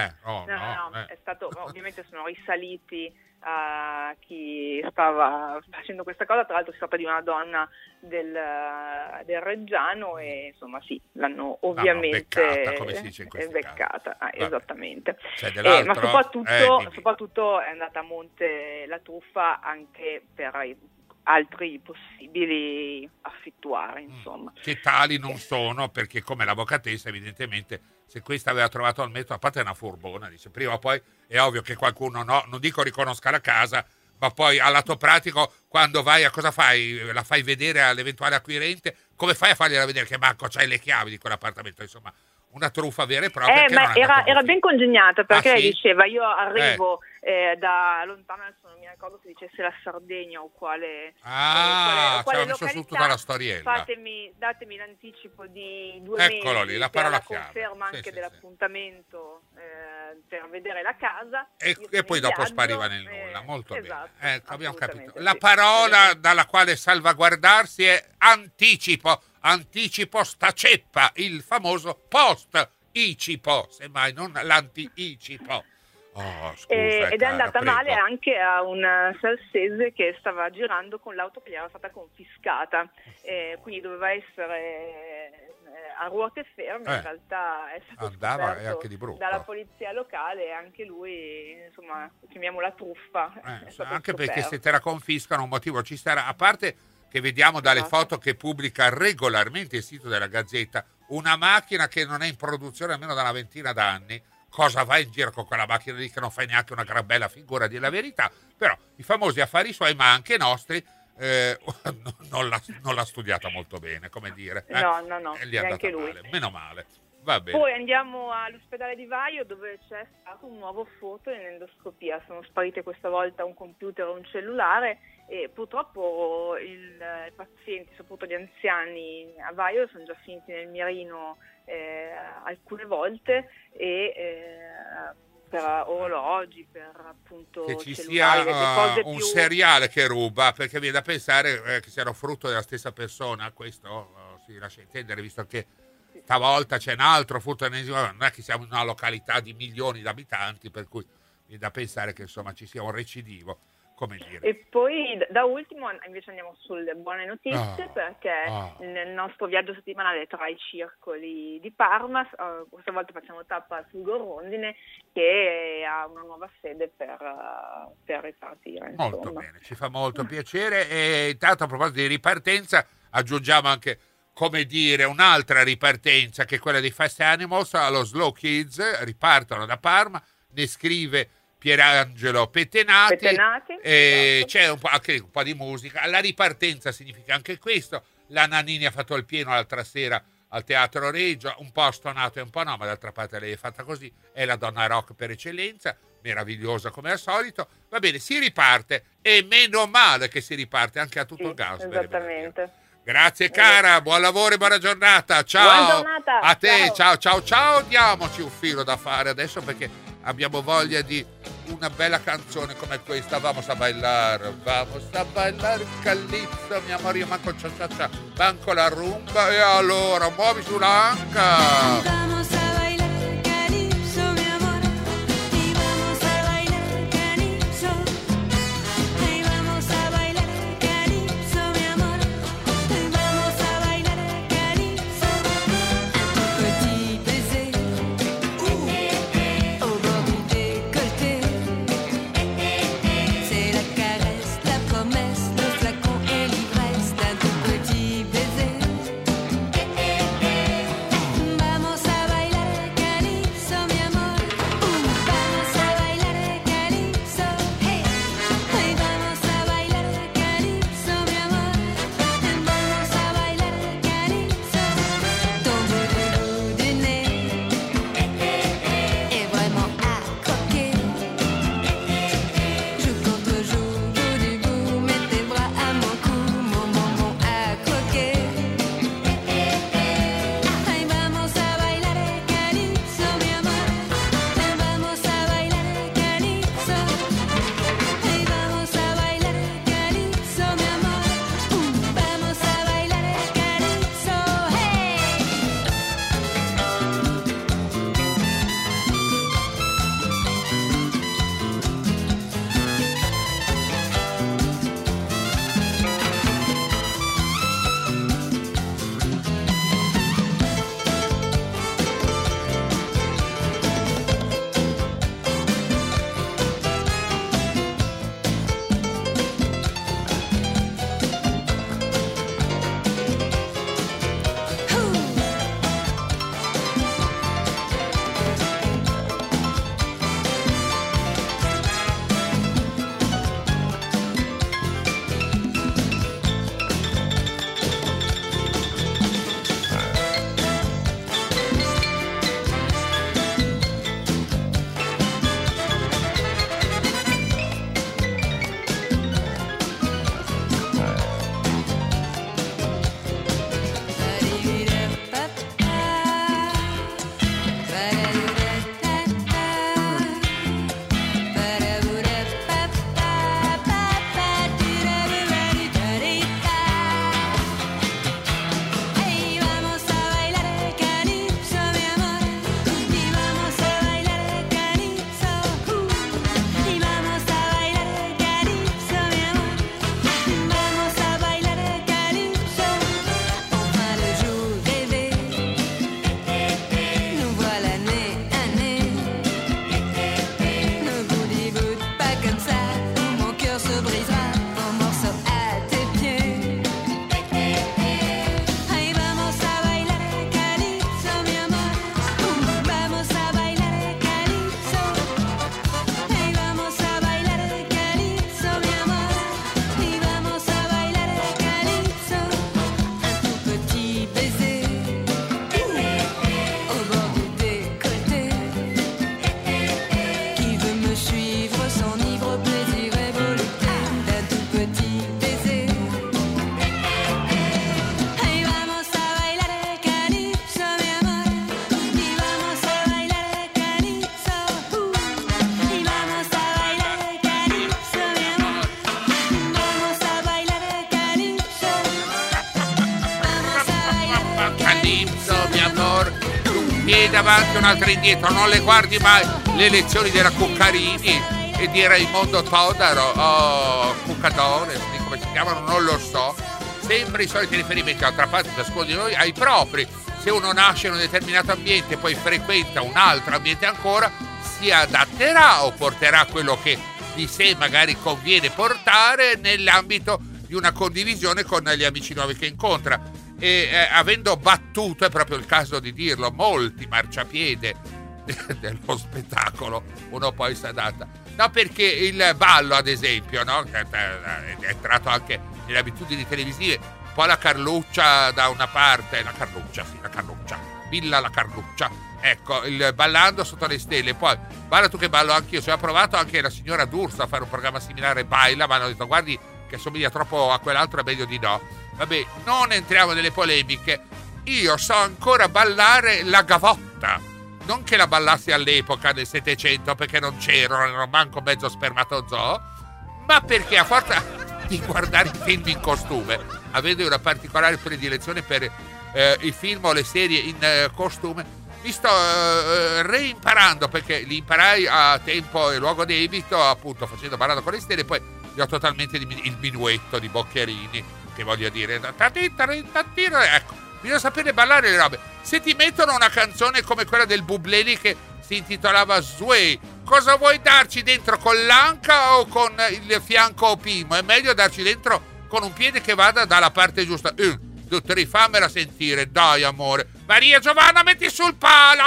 È stato, ovviamente sono risaliti a chi stava facendo questa cosa, tra l'altro si tratta di una donna del Reggiano e insomma sì, l'hanno ovviamente beccata, come si dice in questi beccata, esattamente. Ma soprattutto è andata a monte la truffa anche per altri possibili affittuari, insomma. Che tali non sono, perché come l'avvocatessa evidentemente, se questa aveva trovato al metro, a parte è una furbona, dice prima o poi è ovvio che qualcuno non dico riconosca la casa, ma poi al lato pratico, quando vai a cosa fai? La fai vedere all'eventuale acquirente? Come fai a fargliela vedere che manco c'hai le chiavi di quell'appartamento? Insomma, una truffa vera e propria. Ma era ben congegnata, perché lei diceva io arrivo da lontano, adesso non mi ricordo se dicesse la Sardegna o quale c'era messo su tutta la storiella. Datemi l'anticipo di 2 Eccolo mesi lì, la parola per la conferma anche dell'appuntamento per vedere la casa e poi dopo spariva nel nulla. Molto bene, abbiamo capito. La parola dalla quale salvaguardarsi è anticipo sta ceppa, il famoso post-icipo, semmai non l'anti-icipo. Ed è andata male anche a un salsese che stava girando con l'auto che gli era stata confiscata, quindi doveva essere a ruote ferme, in realtà è stato andava anche di brutto dalla polizia locale, e anche lui, insomma, chiamiamola truffa, anche perché se te la confiscano un motivo ci sarà, a parte che vediamo dalle foto che pubblica regolarmente il sito della Gazzetta, una macchina che non è in produzione almeno da una ventina d'anni. Cosa vai in giro con quella macchina lì che non fai neanche una gran bella figura, di la verità? Però i famosi affari suoi, ma anche nostri, non l'ha studiata molto bene, come dire. No, gli è neanche lui. Male. Meno male. Va bene. Poi andiamo all'ospedale di Vaio, dove c'è stato un nuovo foto in endoscopia. Sono sparite questa volta un computer e un cellulare, e purtroppo i pazienti, soprattutto gli anziani a Vaio, sono già finiti nel mirino alcune volte, e per orologi, per appunto che ci sia un seriale che ruba, perché viene da pensare che siano frutto della stessa persona. Questo si lascia intendere, visto che stavolta c'è un altro furto ennesimo, non è che siamo in una località di milioni di abitanti, per cui viene da pensare che insomma ci sia un recidivo, come dire. E poi da ultimo invece andiamo sulle buone notizie, perché nel nostro viaggio settimanale tra i circoli di Parma, questa volta facciamo tappa sul Gorrondine, che ha una nuova sede per ripartire. Molto bene, ci fa molto piacere. E intanto, a proposito di ripartenza, aggiungiamo anche, come dire, un'altra ripartenza, che è quella dei Fast Animals allo Slow Kids. Ripartono da Parma, ne scrive Pierangelo Pettenati. E c'è anche un po' di musica. La ripartenza significa anche questo. La Nannini ha fatto il pieno l'altra sera al Teatro Regio, un po' stonato e un po' no, ma d'altra parte lei è fatta così, è la donna rock per eccellenza, meravigliosa come al solito. Va bene, si riparte, e meno male che si riparte anche a tutto il gas. Esattamente. Grazie cara, buon lavoro e buona giornata. Ciao. Buona giornata. A te, ciao. Diamoci un filo da fare adesso, perché abbiamo voglia di una bella canzone come questa. Vamos a bailar calypso, mio amore, io manco cia, banco la rumba, e allora muovi sull'anca. Vamos a bailar calypso, mi amor, y vamos a bailar calypso, y vamos a bailar Calypso, mi amor, un piede avanti, un altro indietro, non le guardi mai le lezioni della Cuccarini e di Raimondo Todaro o Cuccadore, come si chiamano, non lo so. Sempre i soliti riferimenti, d'altra parte, ciascuno di noi ai propri. Se uno nasce in un determinato ambiente e poi frequenta un altro ambiente ancora, si adatterà o porterà quello che di sé magari conviene portare nell'ambito di una condivisione con gli amici nuovi che incontra. E avendo battuto, è proprio il caso di dirlo, molti marciapiede dello spettacolo, uno poi si adatta. No, perché il ballo, ad esempio, no? È entrato anche nelle abitudini televisive, un po' la Carluccia da una parte, la Carluccia, Villa la Carluccia, ecco, il Ballando sotto le stelle, poi Balla tu che ballo anch'io, ci ha provato anche la signora D'Urso a fare un programma similare, Baila, ma hanno detto guardi che assomiglia troppo a quell'altro, è meglio di no. Vabbè, non entriamo nelle polemiche, io so ancora ballare la gavotta, non che la ballassi all'epoca nel Settecento perché non c'ero, non ero manco mezzo spermatozoo, ma perché a forza di guardare i film in costume, avendo una particolare predilezione per i film o le serie in costume, mi sto reimparando, perché li imparai a tempo e luogo debito, appunto facendo Ballando con le stelle, poi li ho totalmente il minuetto di Boccherini, che voglio dire, ecco, bisogna sapere ballare le robe. Se ti mettono una canzone come quella del Bublé che si intitolava Sway, cosa vuoi darci dentro, con l'anca o con il fianco opimo? È meglio darci dentro con un piede che vada dalla parte giusta. Rifammela sentire, dai amore. Maria Giovanna, metti sul palo.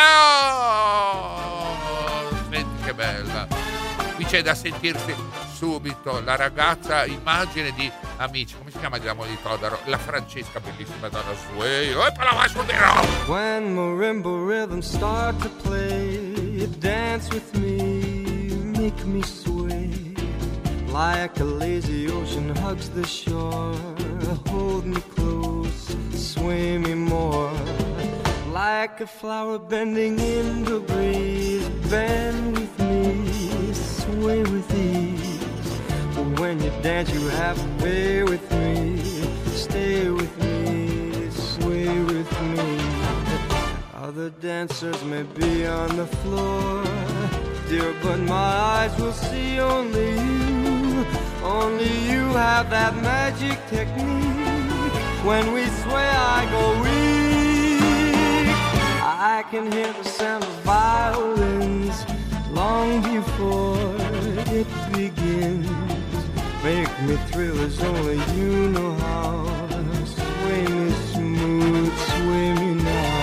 Senti che bella. Qui c'è da sentirsi subito la ragazza immagine di Amici, come si chiama la moglie di Todaro? La Francesca, bellissima donna Sway. E poi la vai subito. When marimba rhythms start to play, dance with me, make me sway, like a lazy ocean hugs the shore. Hold me close, sway me more, like a flower bending in the breeze. Bend with me, sway with ease. When you dance you have to play with me. Stay with me, sway with me. Other dancers may be on the floor, dear, but my eyes will see only you. Only you have that magic technique. When we sway I go weak. I can hear the sound of violins long before it begins. Make me thrill as only you know how. Sway me smooth, sway me now.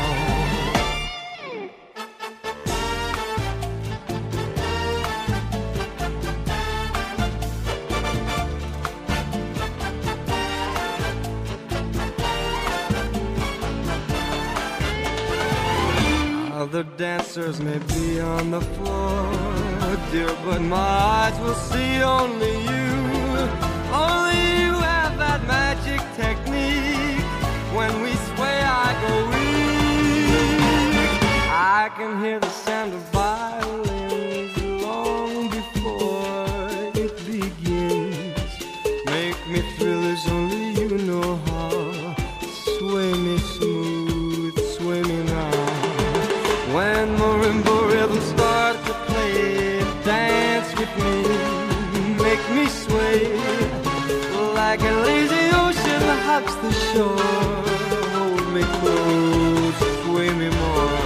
Other dancers may be on the floor, dear, but my eyes will see only you. Only you have that magic technique. When we sway I go weak. I can hear the sound of violins long before it begins. Make me thrill as only you know how. Sway me smooth, sway me now. When marimba rhythms start to play, dance with me, make me sway, like a lazy ocean hugs the shore. Hold me close, sway me more,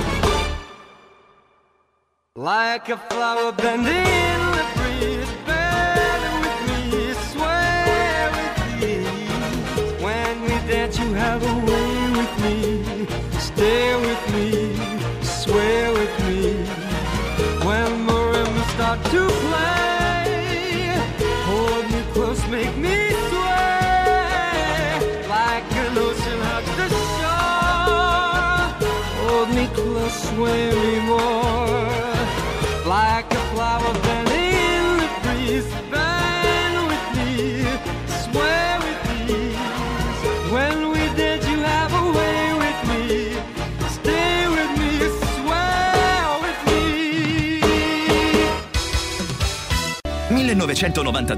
like a flower bending in the breeze. Bend with me, sway with me. When we dance you have a way with me. Stay with me, sway with me. When marimbas start to play, hold me close, make me sway, like an ocean hugs the shore. Hold me close, sway me more, like a flower bending in the breeze. Bend with me, sway with me. When we dance you have a way with me. Stay with me, sway with me. 1992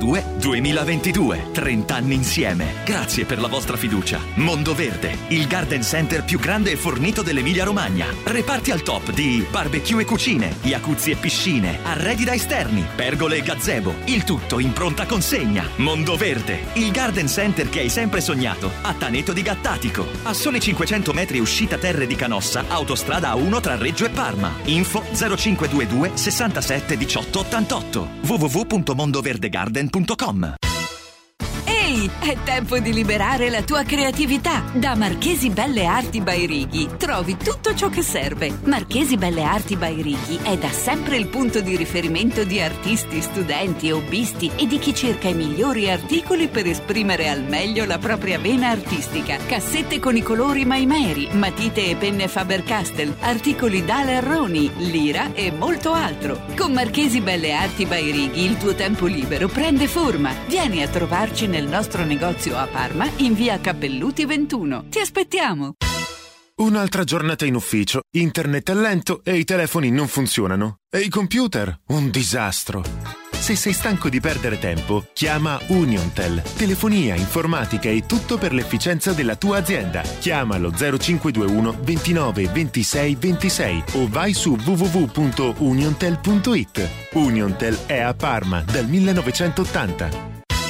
2022, 30 anni insieme. Grazie per la vostra fiducia. Mondoverde, il garden center più grande e fornito dell'Emilia Romagna. Reparti al top di barbecue e cucine, jacuzzi e piscine, arredi da esterni, pergole e gazebo. Il tutto in pronta consegna. Mondoverde, il garden center che hai sempre sognato, a Taneto di Gattatico. A soli 500 metri uscita Terre di Canossa, autostrada A1 tra Reggio e Parma. Info 0522 67 18 88. www.mondoverdegarden.com. Ehi, è tempo di liberare la tua creatività. Da Marchesi Belle Arti by Righi trovi tutto ciò che serve. Marchesi Belle Arti by Righi è da sempre il punto di riferimento di artisti, studenti, hobbisti e di chi cerca i migliori articoli per esprimere al meglio la propria vena artistica. Cassette con i colori Maimeri, matite e penne Faber-Castell, articoli Daler Roni, Lira e molto altro. Con Marchesi Belle Arti by Righi il tuo tempo libero prende forma. Vieni a trovarci nel nostro negozio a Parma in via Cappelluti 21. Ti aspettiamo! Un'altra giornata in ufficio, internet è lento e i telefoni non funzionano. E i computer? Un disastro. Se sei stanco di perdere tempo, chiama Uniontel. Telefonia, informatica e tutto per l'efficienza della tua azienda. Chiamalo 0521 29 26 26 o vai su www.uniontel.it. Uniontel è a Parma dal 1980.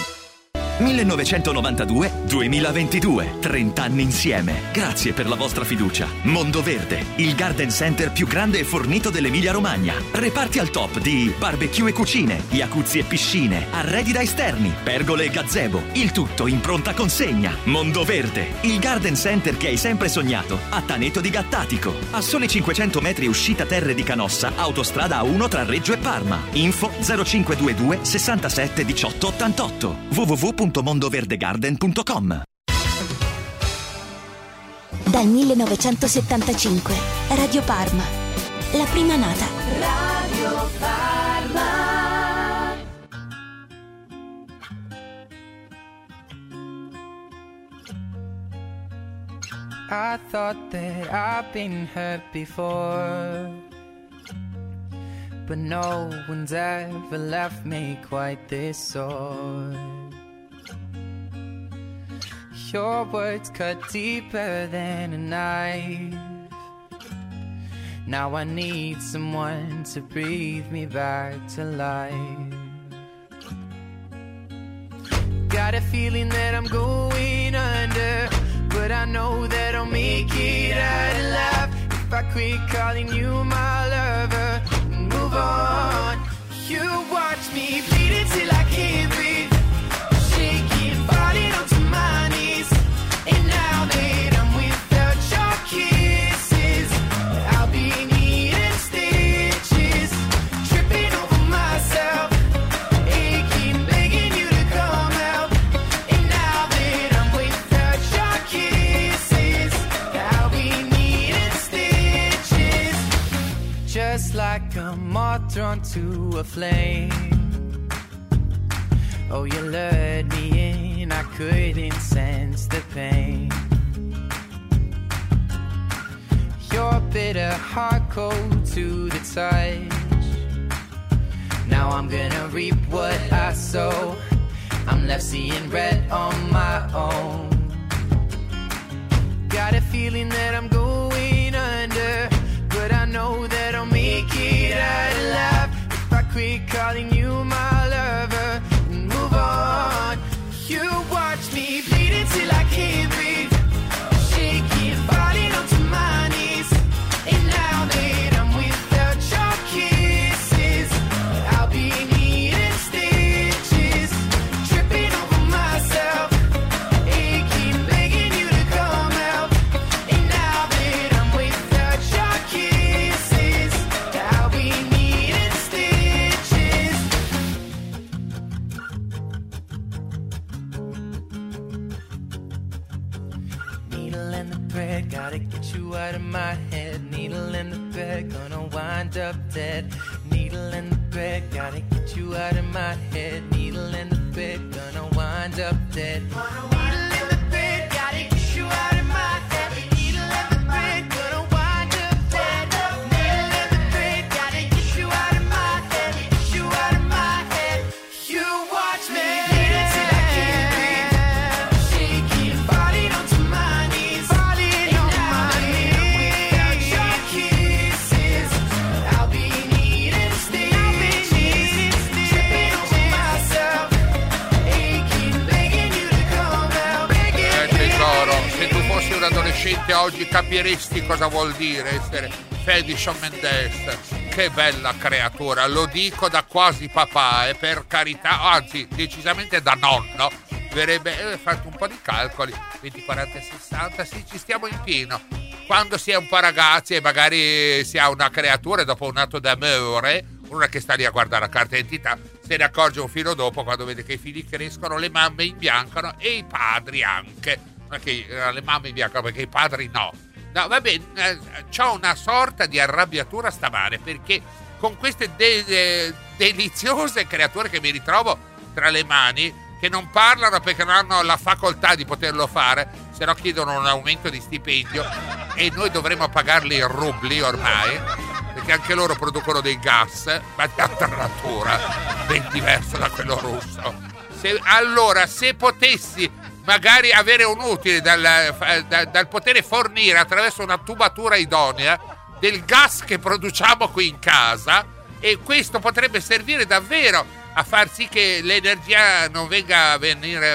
1992-2022, 30 anni insieme. Grazie per la vostra fiducia. Mondoverde, il garden center più grande e fornito dell'Emilia Romagna. Reparti al top di barbecue e cucine, jacuzzi e piscine, arredi da esterni, pergole e gazebo. Il tutto in pronta consegna. Mondoverde, il garden center che hai sempre sognato, a Taneto di Gattatico. A soli 500 metri uscita Terre di Canossa, autostrada A1 tra Reggio e Parma. Info 0522 67 18 88. www.mondoverdegarden.com. Dal 1975 Radio Parma, la prima nata. Radio Parma. I thought that I've been hurt before, but no one's ever left me quite this sore. Your words cut deeper than a knife. Now I need someone to breathe me back to life. Got a feeling that I'm going under, but I know that I'll make it out alive if I quit calling you my lover and move on. You watch me bleed until I can't breathe, shaking, falling onto my knees. And now that I'm without your kisses, I'll be needing stitches, tripping over myself, aching, begging you to come out. And now that I'm without your kisses, I'll be needing stitches, just like a moth drawn to a flame. Oh, you lured me in, I couldn't sense the pain. Your bitter heart cold to the touch. Now I'm gonna reap what I sow. I'm left seeing red on my own. Got a feeling that I'm going under, but I know that I'll make it out alive if I quit calling you my lover and move on. You watch me bleed until I can't breathe, shaking, falling onto my knees. And now that I'm without your kisses, I'll be needing stitches, tripping over myself, aching, begging you to come out. And now that I'm without your kisses, I'll be needing stitches. Needle in the thread, gotta get you out of my head. Needle in the thread, gonna wind up dead. Needle in the thread, gotta get you out of my head. Needle in the thread, gonna wind up dead. Needle in the thread, gotta get you out of my head. Needle in the thread, gonna wind up dead. Needle in the thread, gotta get you out of my head. Get you out of my head. You watch me. adolescente oggi capiresti cosa vuol dire essere fan di Shawn Mendes. Che bella creatura, lo dico da quasi papà, per carità, anzi decisamente da nonno. Verrebbe fatto un po' di calcoli, 20, 40, 60, sì, ci stiamo in pieno. Quando si è un po' ragazzi e magari si ha una creatura dopo un atto d'amore, una che sta lì a guardare la carta d'identità, se ne accorge un filo dopo quando vede che i figli crescono, le mamme imbiancano e i padri anche. Non è che le mamme imbiancano perché i padri no. No, vabbè, c'ho una sorta di arrabbiatura stamane perché con queste deliziose creature che mi ritrovo tra le mani, che non parlano perché non hanno la facoltà di poterlo fare, se no chiedono un aumento di stipendio e noi dovremmo pagarli in rubli ormai, perché anche loro producono dei gas, ma di altra natura, ben diverso da quello russo. Se potessi magari avere un utile dal poter fornire attraverso una tubatura idonea del gas che produciamo qui in casa, e questo potrebbe servire davvero a far sì che l'energia non venga a vedere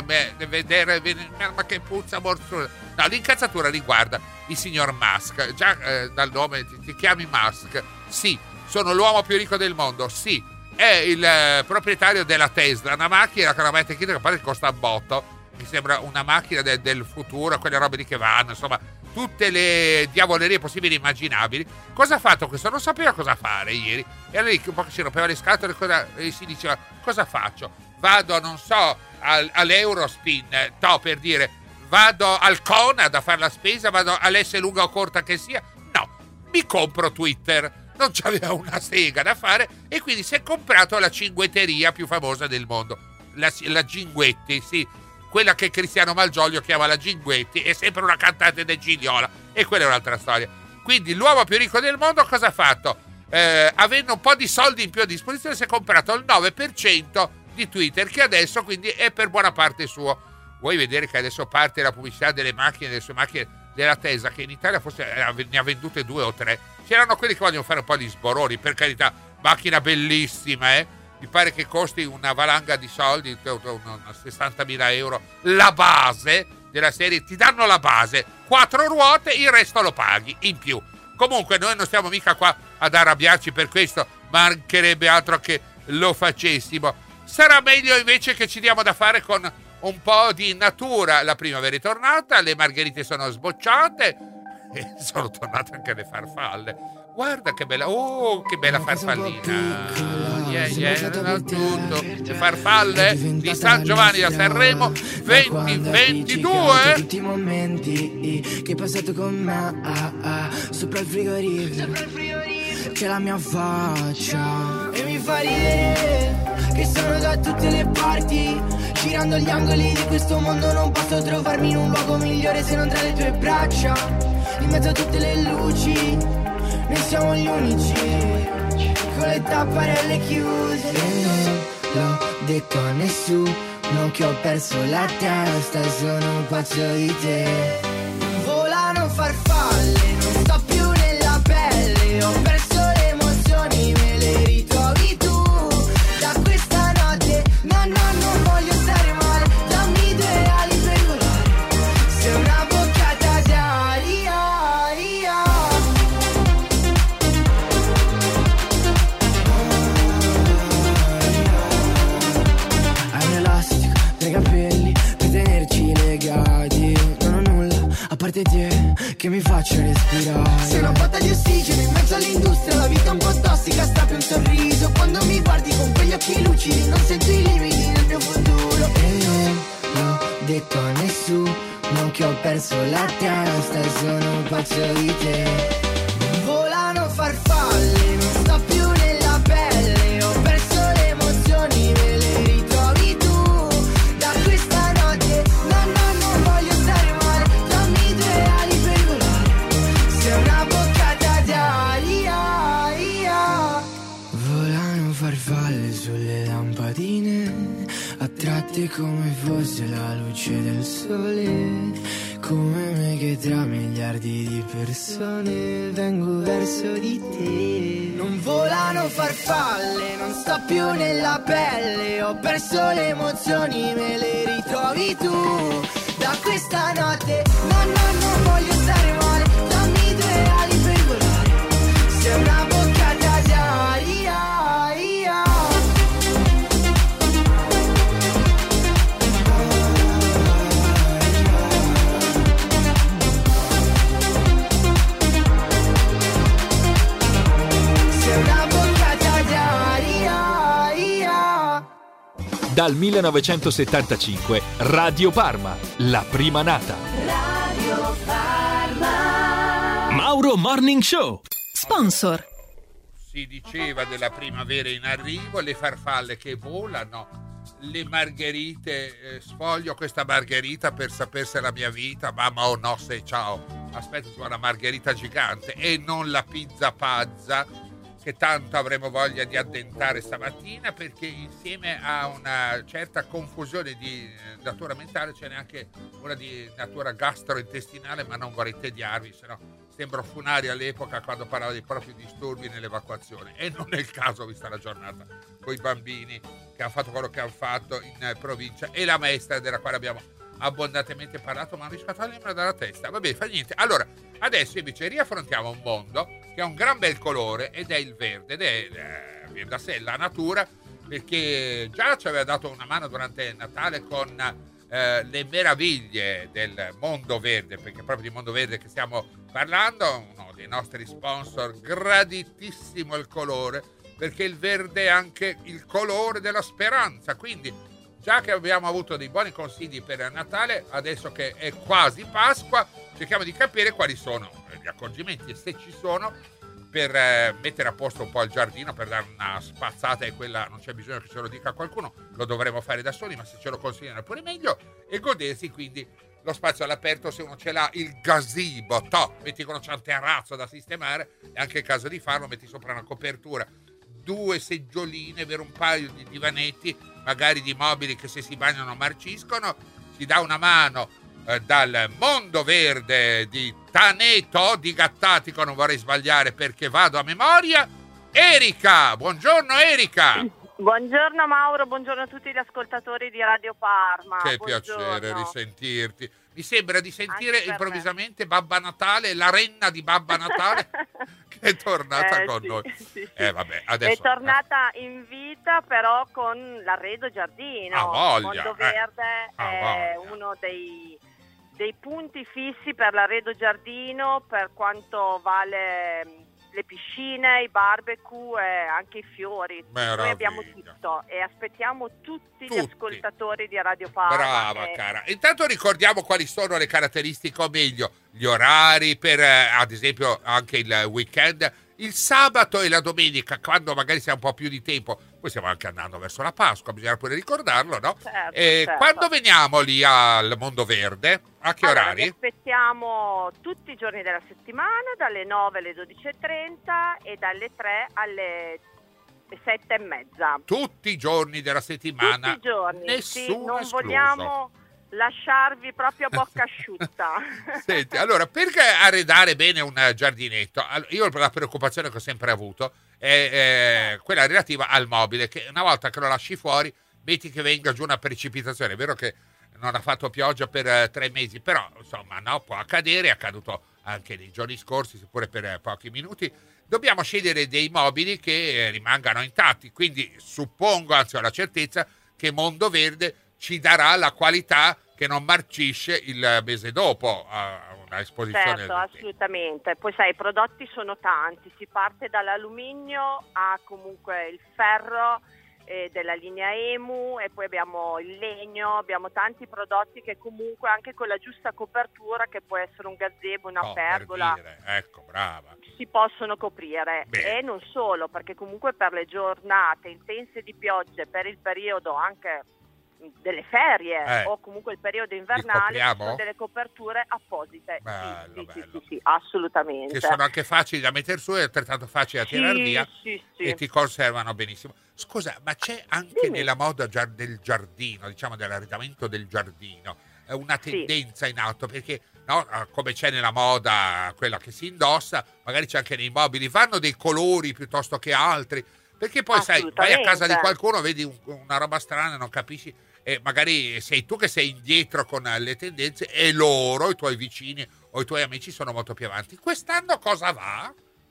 ma che puzza morsura. No, l'incazzatura riguarda il signor Musk. Già dal nome ti chiami Musk. Sì, sono l'uomo più ricco del mondo. Sì, è il proprietario della Tesla, una macchina che non avete chiesto, che pare costa un botto. Mi sembra una macchina del futuro, quelle robe lì che vanno, insomma, tutte le diavolerie possibili e immaginabili. Cosa ha fatto questo? Non sapeva cosa fare ieri. E allora un po' che si rompeva le scatole e si diceva: cosa faccio? Vado, non so, all'Eurospin, per dire, vado al Conad a fare la spesa, vado all'S lunga o corta che sia. No, mi compro Twitter. Non c'aveva una sega da fare e quindi si è comprato la cinguetteria più famosa del mondo, la Ginguetti, sì, quella che Cristiano Malgioglio chiama la Ginguetti, è sempre una cantante del Gigliola, e quella è un'altra storia. Quindi l'uomo più ricco del mondo cosa ha fatto? Avendo un po' di soldi in più a disposizione, si è comprato il 9% di Twitter, che adesso quindi è per buona parte suo. Vuoi vedere che adesso parte la pubblicità delle sue macchine della Tesla, che in Italia forse ne ha vendute 2 o 3. C'erano quelli che vogliono fare un po' di sboroni, per carità, macchina bellissima, mi pare che costi una valanga di soldi, 60.000 euro, la base della serie, ti danno la base, 4 ruote, il resto lo paghi in più. Comunque noi non stiamo mica qua ad arrabbiarci per questo, mancherebbe altro che lo facessimo. Sarà meglio invece che ci diamo da fare con un po' di natura. La primavera è tornata, le margherite sono sbocciate e sono tornate anche le farfalle. Guarda che bella, che bella farfallina. Tutto. Le farfalle di San Giovanni da Sanremo 2022. Tutti i momenti che hai passato con me sopra il frigorifero. C'è la mia faccia e mi fa ridere che sono da tutte le parti, girando gli angoli di questo mondo. Non posso trovarmi in un luogo migliore se non tra le tue braccia, in mezzo a tutte le luci. Noi siamo gli unici, con le tapparelle chiuse. E non l'ho detto a nessuno che ho perso la testa, sono un pazzo di te. Volano farfalle, non sto più nella pelle, ho perso le emozioni, me le ritrovi tu. Da questa notte, no, non voglio stare male, dammi 2 ali per volare, sei una boccata d'aria. Nei capelli per tenerci legati, non ho nulla a parte te che mi faccia respirare. Sei una botta di ossigeno in mezzo all'industria, la vita è un po' tossica, strappi un sorriso quando mi guardi con quegli occhi lucidi, non sento i limiti nel mio futuro. E non l'ho detto a nessuno che ho perso la testa, sono un pazzo di te. Volano farfalle, non sto più nella pelle, ho perso le emozioni, me le ritrovi tu. Da questa notte, no, non voglio stare male, dammi 2 ali per volare, sei una boccata d'aria. Volano farfalle sulle lampadine, attratte come fosse la luce del sole. Come me che tra miliardi di persone vengo verso di te. Non volano farfalle, non sto più nella pelle, ho perso le emozioni, me le ritrovi tu. Da questa notte, no, non voglio stare male, dammi 2 ali per volare. Sei una boccata di aria. Sei una boccata di aria. Dal 1975 Radio Parma, la prima nata. Radio Parma. Mauro Morning Show. Sponsor. Si diceva della primavera in arrivo, le farfalle che volano, le margherite. Sfoglio questa margherita per sapere se è la mia vita, mamma o no, se ciao. Aspetta, su una margherita gigante e non la pizza pazza che tanto avremo voglia di addentare stamattina, perché insieme a una certa confusione di natura mentale c'è neanche una di natura gastrointestinale, ma non vorrei tediarvi, sennò sembro Funari all'epoca quando parlava dei propri disturbi nell'evacuazione, e non è il caso vista la giornata con i bambini che hanno fatto quello che hanno fatto in provincia e la maestra della quale abbiamo abbondantemente parlato, ma non riesco a fargliela dalla testa. Vabbè, fa niente. Allora, adesso invece riaffrontiamo un mondo che ha un gran bel colore ed è il verde, ed è viene da sé la natura, perché già ci aveva dato una mano durante il Natale con le meraviglie del mondo verde, perché proprio di mondo verde che stiamo parlando, uno dei nostri sponsor, graditissimo il colore, perché il verde è anche il colore della speranza, quindi già che abbiamo avuto dei buoni consigli per Natale, adesso che è quasi Pasqua, cerchiamo di capire quali sono gli accorgimenti e se ci sono per mettere a posto un po' il giardino, per dare una spazzata, e quella non c'è bisogno che ce lo dica qualcuno, lo dovremo fare da soli, ma se ce lo consigliano è pure meglio, e godersi quindi lo spazio all'aperto se uno ce l'ha, il gazebo, metti con un terrazzo da sistemare, è anche il caso di farlo, metti sopra una copertura, 2 seggioline, avere un paio di divanetti, magari di mobili che se si bagnano marciscono, si dà una mano dal mondo verde di Taneto di Gattatico, non vorrei sbagliare perché vado a memoria. Erika, buongiorno Erika. Buongiorno Mauro, buongiorno a tutti gli ascoltatori di Radio Parma. Che Buongiorno. piacere risentirti. Mi sembra di sentire Anche per improvvisamente Babba Natale, la renna di Babba Natale che è tornata con sì, noi. sì. Vabbè, adesso È tornata in vita però con l'arredo giardino. A voglia, Mondo Verde a è voglia. uno dei punti fissi per l'arredo giardino, per quanto vale le piscine, i barbecue e anche i fiori. Meraviglia. Noi abbiamo tutto e aspettiamo tutti gli ascoltatori di Radio Parma. Brava cara. Intanto ricordiamo quali sono le caratteristiche, o meglio gli orari per ad esempio anche il weekend, il sabato e la domenica, quando magari si ha un po' più di tempo. Poi stiamo anche andando verso la Pasqua, bisogna pure ricordarlo, no? Certo. Quando veniamo lì al Mondo Verde, a che Allora, orari? vi aspettiamo tutti i giorni della settimana, dalle 9 alle 12.30 e dalle 3 alle 7:30. Tutti i giorni della settimana. Tutti i giorni, Nessuno sì, non escluso. vogliamo lasciarvi proprio a bocca asciutta. Senti, allora, perché arredare bene un giardinetto? Io la preoccupazione che ho sempre avuto è quella relativa al mobile, che una volta che lo lasci fuori, metti che venga giù una precipitazione. È vero che non ha fatto pioggia per 3 mesi, però insomma no, può accadere, è accaduto anche nei giorni scorsi, seppure per pochi minuti. Dobbiamo scegliere dei mobili che rimangano intatti, quindi suppongo, anzi ho la certezza, che Mondo Verde ci darà la qualità che non marcisce il mese dopo a una esposizione. Certo, assolutamente. Poi sai, i prodotti sono tanti, si parte dall'alluminio a comunque il ferro della linea EMU, e poi abbiamo il legno, abbiamo tanti prodotti che comunque anche con la giusta copertura, che può essere un gazebo, una pergola, per dire. Ecco, brava. si possono coprire. Bene. E non solo, perché comunque per le giornate intense di piogge, per il periodo anche delle ferie o comunque il periodo invernale, ci copriamo? sono delle coperture apposite. Bello, Sì, assolutamente. Che sono anche facili da mettere su e altrettanto facili da tirar via, sì. e ti conservano benissimo. Scusa, ma c'è anche nella moda del giardino, diciamo dell'arredamento del giardino, una tendenza in atto, perché no, come c'è nella moda quella che si indossa, magari c'è anche nei mobili, vanno dei colori piuttosto che altri, perché poi sai, vai a casa di qualcuno, vedi una roba strana, non capisci, e magari sei tu che sei indietro con le tendenze e loro, i tuoi vicini o i tuoi amici sono molto più avanti. Quest'anno cosa va?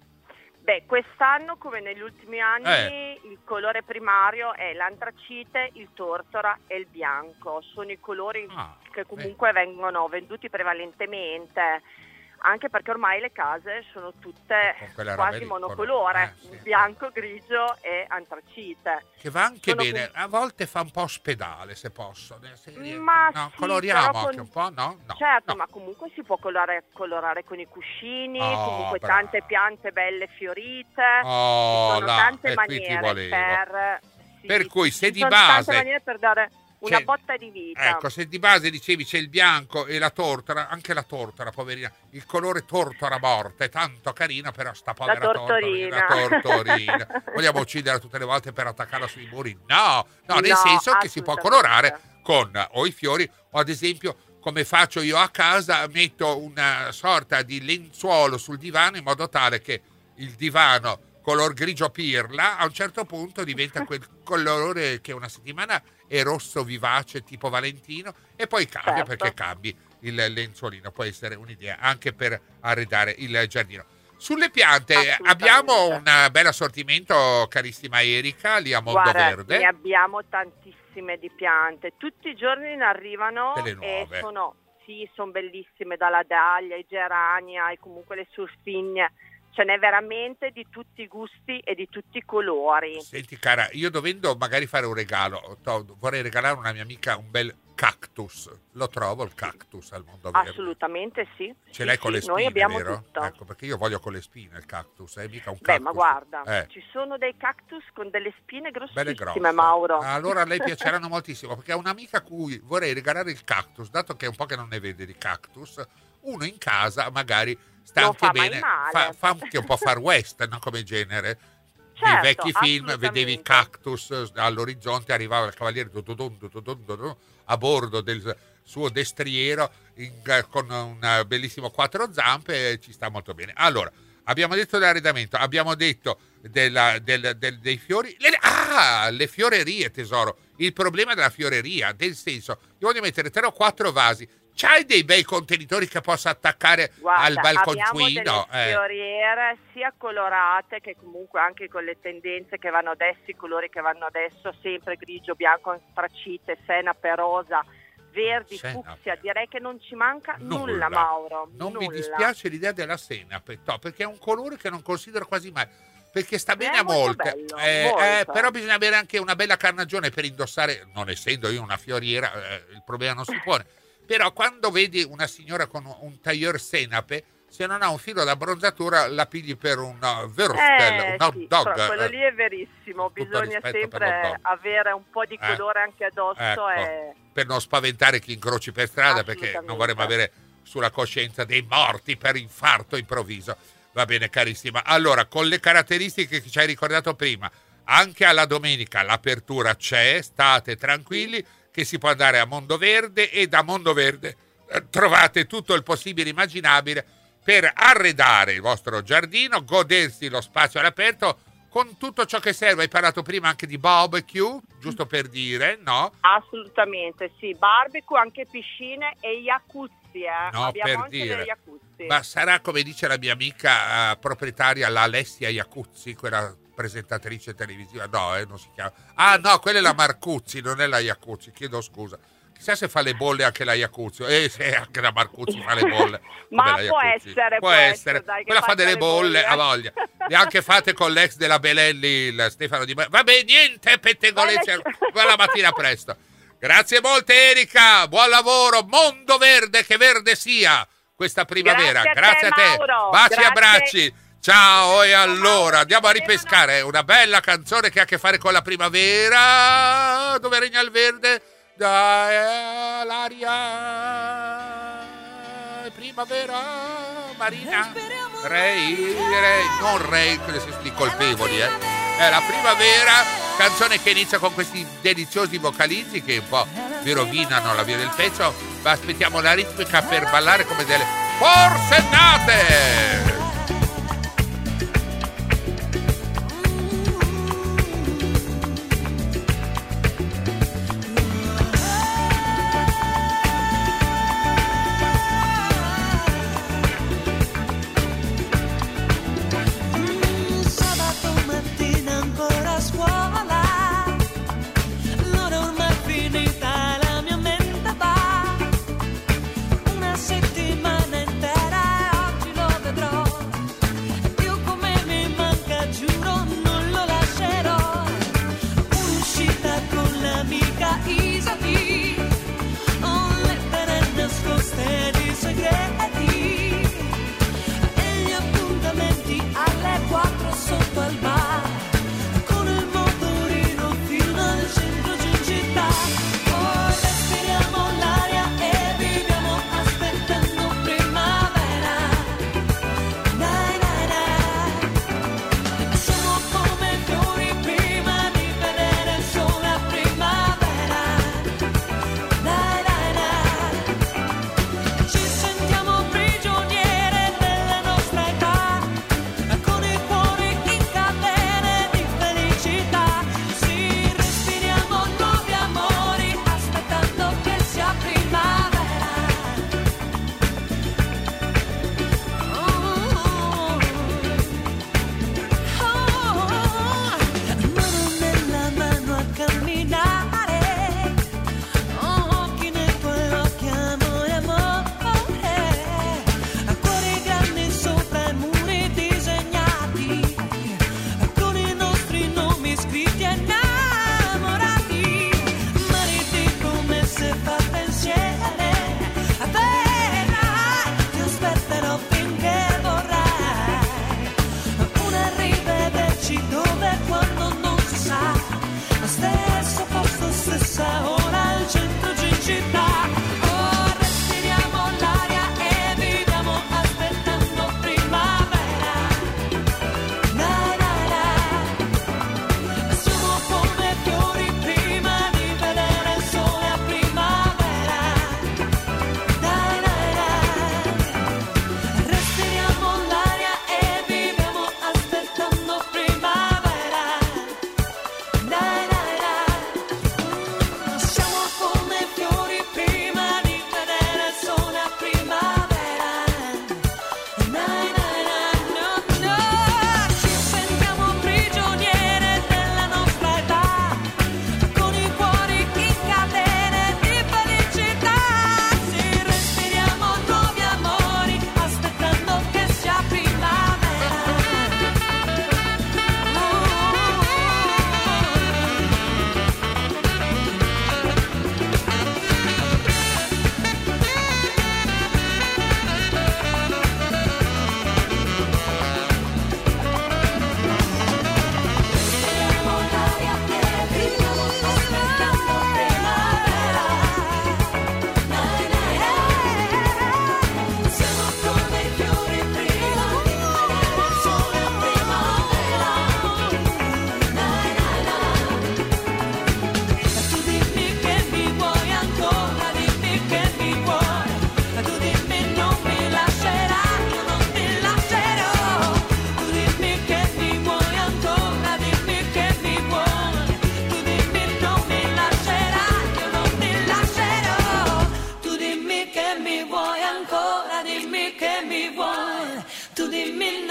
Beh, quest'anno, come negli ultimi anni, il colore primario è l'antracite, il tortora e il bianco. Sono i colori che comunque vengono venduti prevalentemente, anche perché ormai le case sono tutte quasi monocolore, bianco, grigio e antracite. Che va anche bene, a volte fa un po' ospedale, se posso. Ma no, sì, coloriamo anche un po', no? Certo, ma comunque si può colorare con i cuscini, comunque tante piante belle fiorite, ci sono tante maniere per cui se di sono base tante maniere per dare una botta di vita. Ecco, se di base dicevi c'è il bianco e la tortora, anche la tortora, poverina, il colore tortora morta è tanto carina, però sta povera tortorina. tortorina. Vogliamo ucciderla tutte le volte per attaccarla sui muri? No, nel senso che si può colorare con o i fiori o ad esempio, come faccio io a casa, metto una sorta di lenzuolo sul divano in modo tale che il divano color grigio pirla a un certo punto diventa quel colore che una settimana è rosso vivace tipo Valentino e poi cambia perché cambi il lenzuolino. Può essere un'idea anche per arredare il giardino. Sulle piante abbiamo un bel assortimento, carissima Erika, lì a Mondoverde. Ne abbiamo tantissime di piante, tutti i giorni ne arrivano e sono bellissime, dalla dahlia, ai gerania e comunque le surfigne. Ce n'è veramente di tutti i gusti e di tutti i colori. Senti cara, io dovendo magari fare un regalo, vorrei regalare a una mia amica un bel cactus. Lo trovo il cactus al Mondoverde? Assolutamente sì. Ce l'hai con le spine, noi abbiamo vero? tutto. Ecco, perché io voglio con le spine il cactus, mica un cactus. Ma guarda, ci sono dei cactus con delle spine belle grossissime, Mauro. Allora a lei piaceranno moltissimo, perché è un'amica a cui vorrei regalare il cactus, dato che è un po' che non ne vede di cactus, uno in casa magari sta non anche fa bene, fa anche un po' far west, no? Come genere. Certo, nei vecchi film vedevi il cactus all'orizzonte, arrivava il cavaliere a bordo del suo destriero con un bellissimo quattro zampe e ci sta molto bene. Allora, abbiamo detto dell'arredamento, abbiamo detto dei fiori. Le fiorerie, tesoro. Il problema della fioreria, nel senso, io voglio mettere 3 o 4 vasi. C'hai dei bei contenitori che posso attaccare al balconcino? Abbiamo delle fioriere sia colorate che comunque anche con le tendenze che vanno adesso, i colori che vanno adesso, sempre grigio, bianco, antracite, senape, rosa, verdi, fucsia. Direi che non ci manca nulla, Mauro. Non mi dispiace l'idea della senape, perché è un colore che non considero quasi mai. Perché sta bene a molte, però bisogna avere anche una bella carnagione per indossare, non essendo io una fioriera, il problema non si pone. Però quando vedi una signora con un tailleur senape, se non ha un filo d'abbronzatura la pigli per un Würstel, un hot dog. Quello lì è verissimo, bisogna sempre avere un po' di colore anche addosso. Ecco, per non spaventare chi incroci per strada, perché non vorremmo avere sulla coscienza dei morti per infarto improvviso. Va bene carissima, allora con le caratteristiche che ci hai ricordato prima, anche alla domenica l'apertura c'è, state tranquilli che si può andare a Mondoverde e da Mondoverde trovate tutto il possibile immaginabile per arredare il vostro giardino, godersi lo spazio all'aperto con tutto ciò che serve. Hai parlato prima anche di barbecue, giusto per dire, no? Assolutamente sì, barbecue, anche piscine e jacuzzi, no, abbiamo per anche dire. dei jacuzzi. Ma sarà, come dice la mia amica proprietaria, la Alessia Iacuzzi, quella presentatrice televisiva? No, non si chiama. Ah no, quella è la Marcuzzi, non è la Iacuzzi, chiedo scusa. Chissà se fa le bolle anche la Iacuzzi. Se anche la Marcuzzi fa le bolle. Ma può essere. Dai, quella fa delle bolle, a voglia. Le anche fatte con l'ex della Belelli, il Stefano Di Belelli. Vabbè, niente pettegolezzi, la mattina presto. Grazie molte Erika, buon lavoro, Mondoverde, che verde sia questa primavera. Grazie a te. Mauro. Baci e abbracci. Ciao, e allora andiamo a ripescare una bella canzone che ha a che fare con la primavera. Dove regna il verde? L'aria primavera Marina Ray, non Ray, i colpevoli, è la primavera, canzone che inizia con questi deliziosi vocalizzi che un po' vi rovinano la via del pezzo, ma aspettiamo la ritmica per ballare come delle forsennate.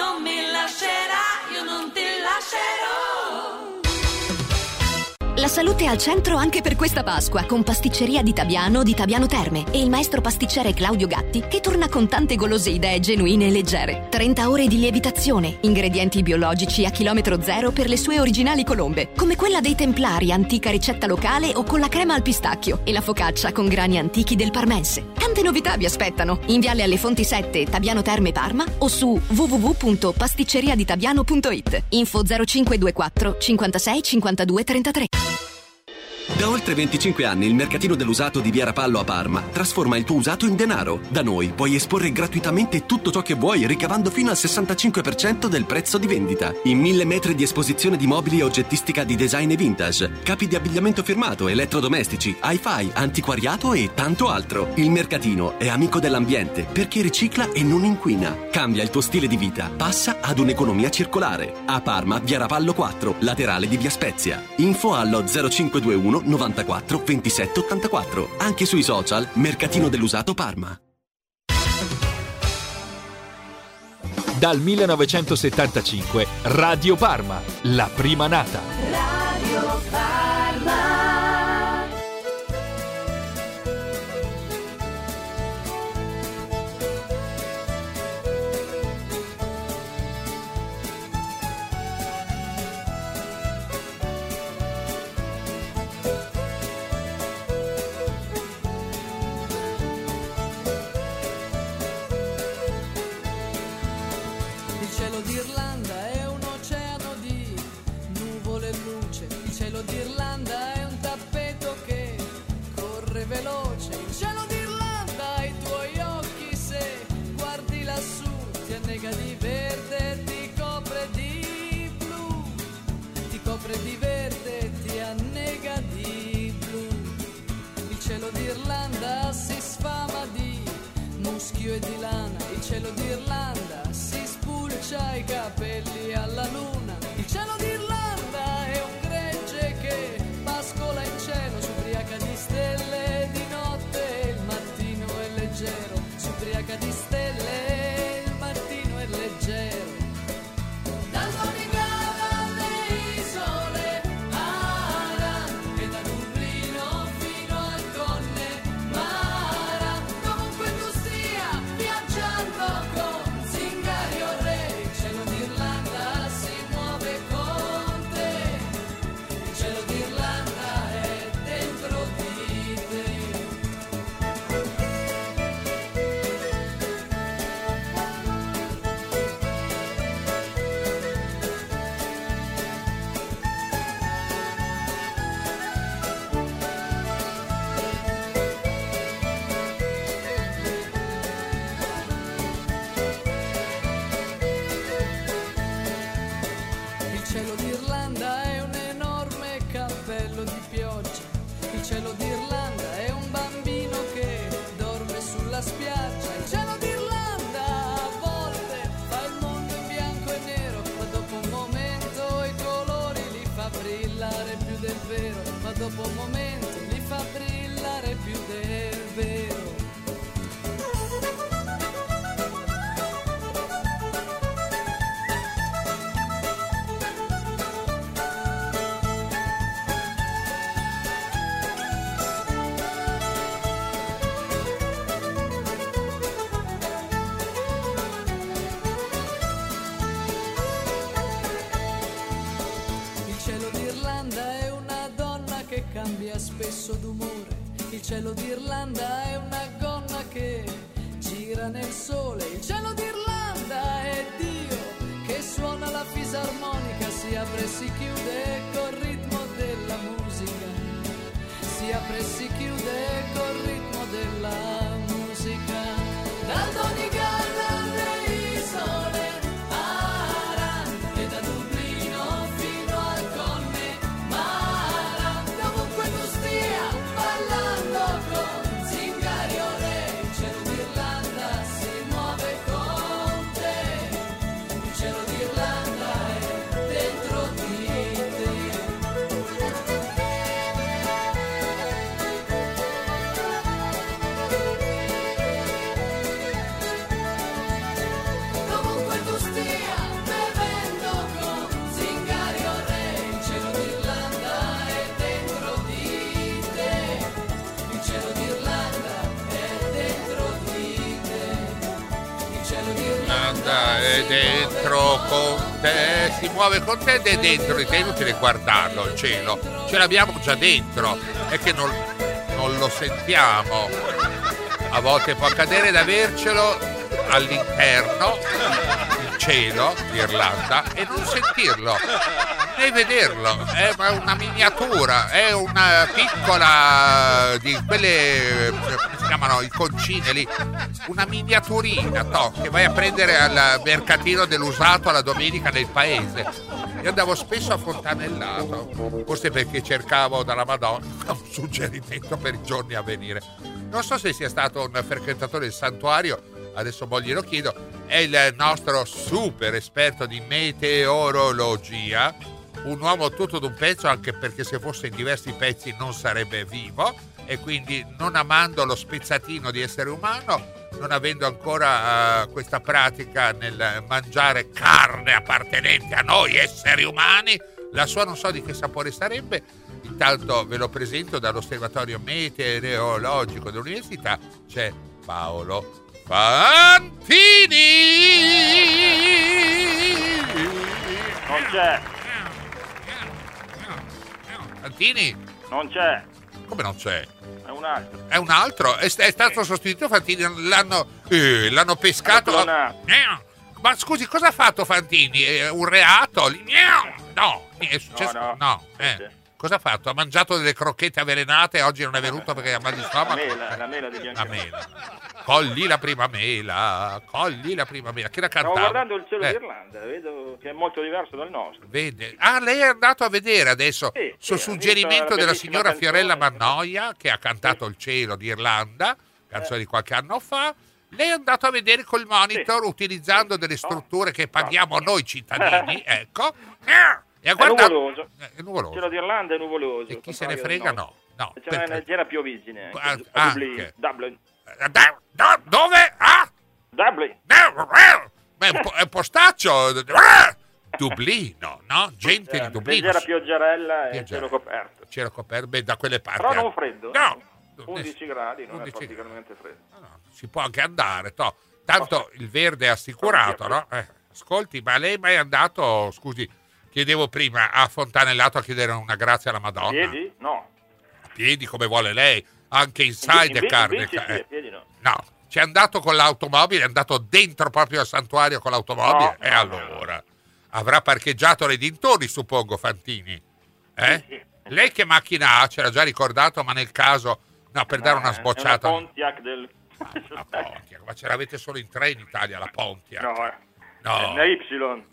non mi lascerà, io non ti lascerò. La salute è al centro anche per questa Pasqua, con Pasticceria di Tabiano Terme e il maestro pasticcere Claudio Gatti, che torna con tante golose idee genuine e leggere. 30 ore di lievitazione, ingredienti biologici a chilometro zero per le sue originali colombe, come quella dei Templari, antica ricetta locale o con la crema al pistacchio, e la focaccia con grani antichi del parmense. Tante novità vi aspettano. In Viale alle Fonti 7, Tabiano Terme Parma, o su www.pasticceriaditabiano.it. Info 0524 56 52 33. Da oltre 25 anni il mercatino dell'usato di Via Rapallo a Parma trasforma il tuo usato in denaro. Da noi puoi esporre gratuitamente tutto ciò che vuoi, ricavando fino al 65% del prezzo di vendita. In 1000 metri di esposizione di mobili e oggettistica di design e vintage, capi di abbigliamento firmato, elettrodomestici, hi-fi, antiquariato e tanto altro. Il mercatino è amico dell'ambiente perché ricicla e non inquina. Cambia il tuo stile di vita, passa ad un'economia circolare. A Parma, Via Rapallo 4, laterale di Via Spezia. Info allo 0521 94 27 84. Anche sui social Mercatino dell'Usato Parma. Dal 1975 Radio Parma, la prima nata. Radio Parma. D'Irlanda è un tappeto che corre veloce. Il cielo d'Irlanda, i tuoi occhi, se guardi lassù, ti annega di verde, ti copre di blu, ti copre di verde, ti annega di blu. Il cielo d'Irlanda si sfama di muschio e di lana. Il cielo d'Irlanda si spulcia i capelli alla luna. Il cielo d'Irlanda è un che pascola in cielo, si ubriaca di stelle di notte, il mattino è leggero, si ubriaca di stelle, il mattino è leggero. Dal Donegal alle isole Aran e da Dublino fino al Connemara, dovunque tu stia viaggiando con zingari o re, il cielo d'Irlanda si muove con te. Il cielo d'Irlanda è dentro di te. Il cielo d'Irlanda è un enorme cappello di pioggia. Il cielo d'Irlanda è un bambino che dorme sulla spiaggia. Il cielo d'Irlanda a volte fa il mondo in bianco e nero, ma dopo un momento i colori li fa brillare più del vero. Ma dopo un momento li fa brillare più del vero. Il cielo d'Irlanda è una donna che cambia spesso d'umore. Il cielo d'Irlanda è una gonna che gira nel sole. Il cielo d'Irlanda è Dio che suona la fisarmonica, si apre e si chiude col ritmo della musica, si apre e si chiude col ritmo della musica. Dal Donegal alle isole Aran e da Dublino fino al Connemara, dovunque tu stia ballando con zingari o re, il cielo d'Irlanda si muove con te. Il cielo d'Irlanda è dentro di te. è dentro con te, si muove con te ed è dentro di te, è inutile guardarlo il cielo, ce l'abbiamo già dentro, è che non lo sentiamo. A volte può accadere di avercelo all'interno, il cielo, l'Irlanda, e non sentirlo né vederlo. È una miniatura, è una piccola di quelle, come si chiamano, i concine lì, una miniaturina che vai a prendere al mercatino dell'usato alla domenica nel paese. Io andavo spesso a Fontanellato, forse perché cercavo dalla Madonna un suggerimento per i giorni a venire. Non so se sia stato un frequentatore del santuario, adesso poi glielo chiedo. È il nostro super esperto di meteorologia, un uomo tutto d'un pezzo, anche perché se fosse in diversi pezzi non sarebbe vivo, e quindi non amando lo spezzatino di essere umano, non avendo ancora questa pratica nel mangiare carne appartenente a noi esseri umani, la sua non so di che sapore sarebbe. Intanto ve lo presento dall'Osservatorio Meteorologico dell'Università, c'è Paolo Fantini. Non c'è. Fantini? Non c'è. Come non c'è? È un altro. È un altro? È stato sostituito Fantini? L'hanno pescato? Ma scusi, cosa ha fatto Fantini? Un reato? No, è successo? No. Cosa ha fatto? Ha mangiato delle crocchette avvelenate e oggi non è venuto perché ha mal di stomaco? La mela di Bianca. La mela. Cogli la prima mela. Che la cantava? Stavo guardando il cielo d'Irlanda, vedo che è molto diverso dal nostro. Vede? Lei è andato a vedere adesso, sul suggerimento della signora Fiorella Mannoia, che ha cantato Il cielo d'Irlanda, canzone di qualche anno fa. Lei è andato a vedere col monitor, utilizzando delle strutture che paghiamo noi cittadini, ecco. E è nuvoloso. È nuvoloso. Il cielo d'Irlanda è nuvoloso. E chi se ne frega? No. C'è una leggera piovigine. Anche. Dublin. Dove? Dublin. Ma è un postaccio. Dublino, no? Gente di Dublino. Leggera pioggerella e cielo coperto. Cielo coperto, beh, da quelle parti. Però non freddo. No. 11 gradi, non è particolarmente freddo. No, si può anche andare, tanto il verde è assicurato, no? Ascolti, ma lei mai è andato, scusi, chiedevo prima, a Fontanellato a chiedere una grazia alla Madonna? Piedi? No. Piedi come vuole lei, anche inside e carne. Piedi no. No, c'è andato con l'automobile, è andato dentro proprio al santuario con l'automobile, e allora avrà parcheggiato nei dintorni, suppongo, Fantini. Sì. Lei che macchina ha? Ce l'ha già ricordato, ma nel caso, no, per dare una sbocciata. È una Pontiac del... La Pontiac, ma ce l'avete solo in 3 in Italia, la Pontiac. No. Una Y.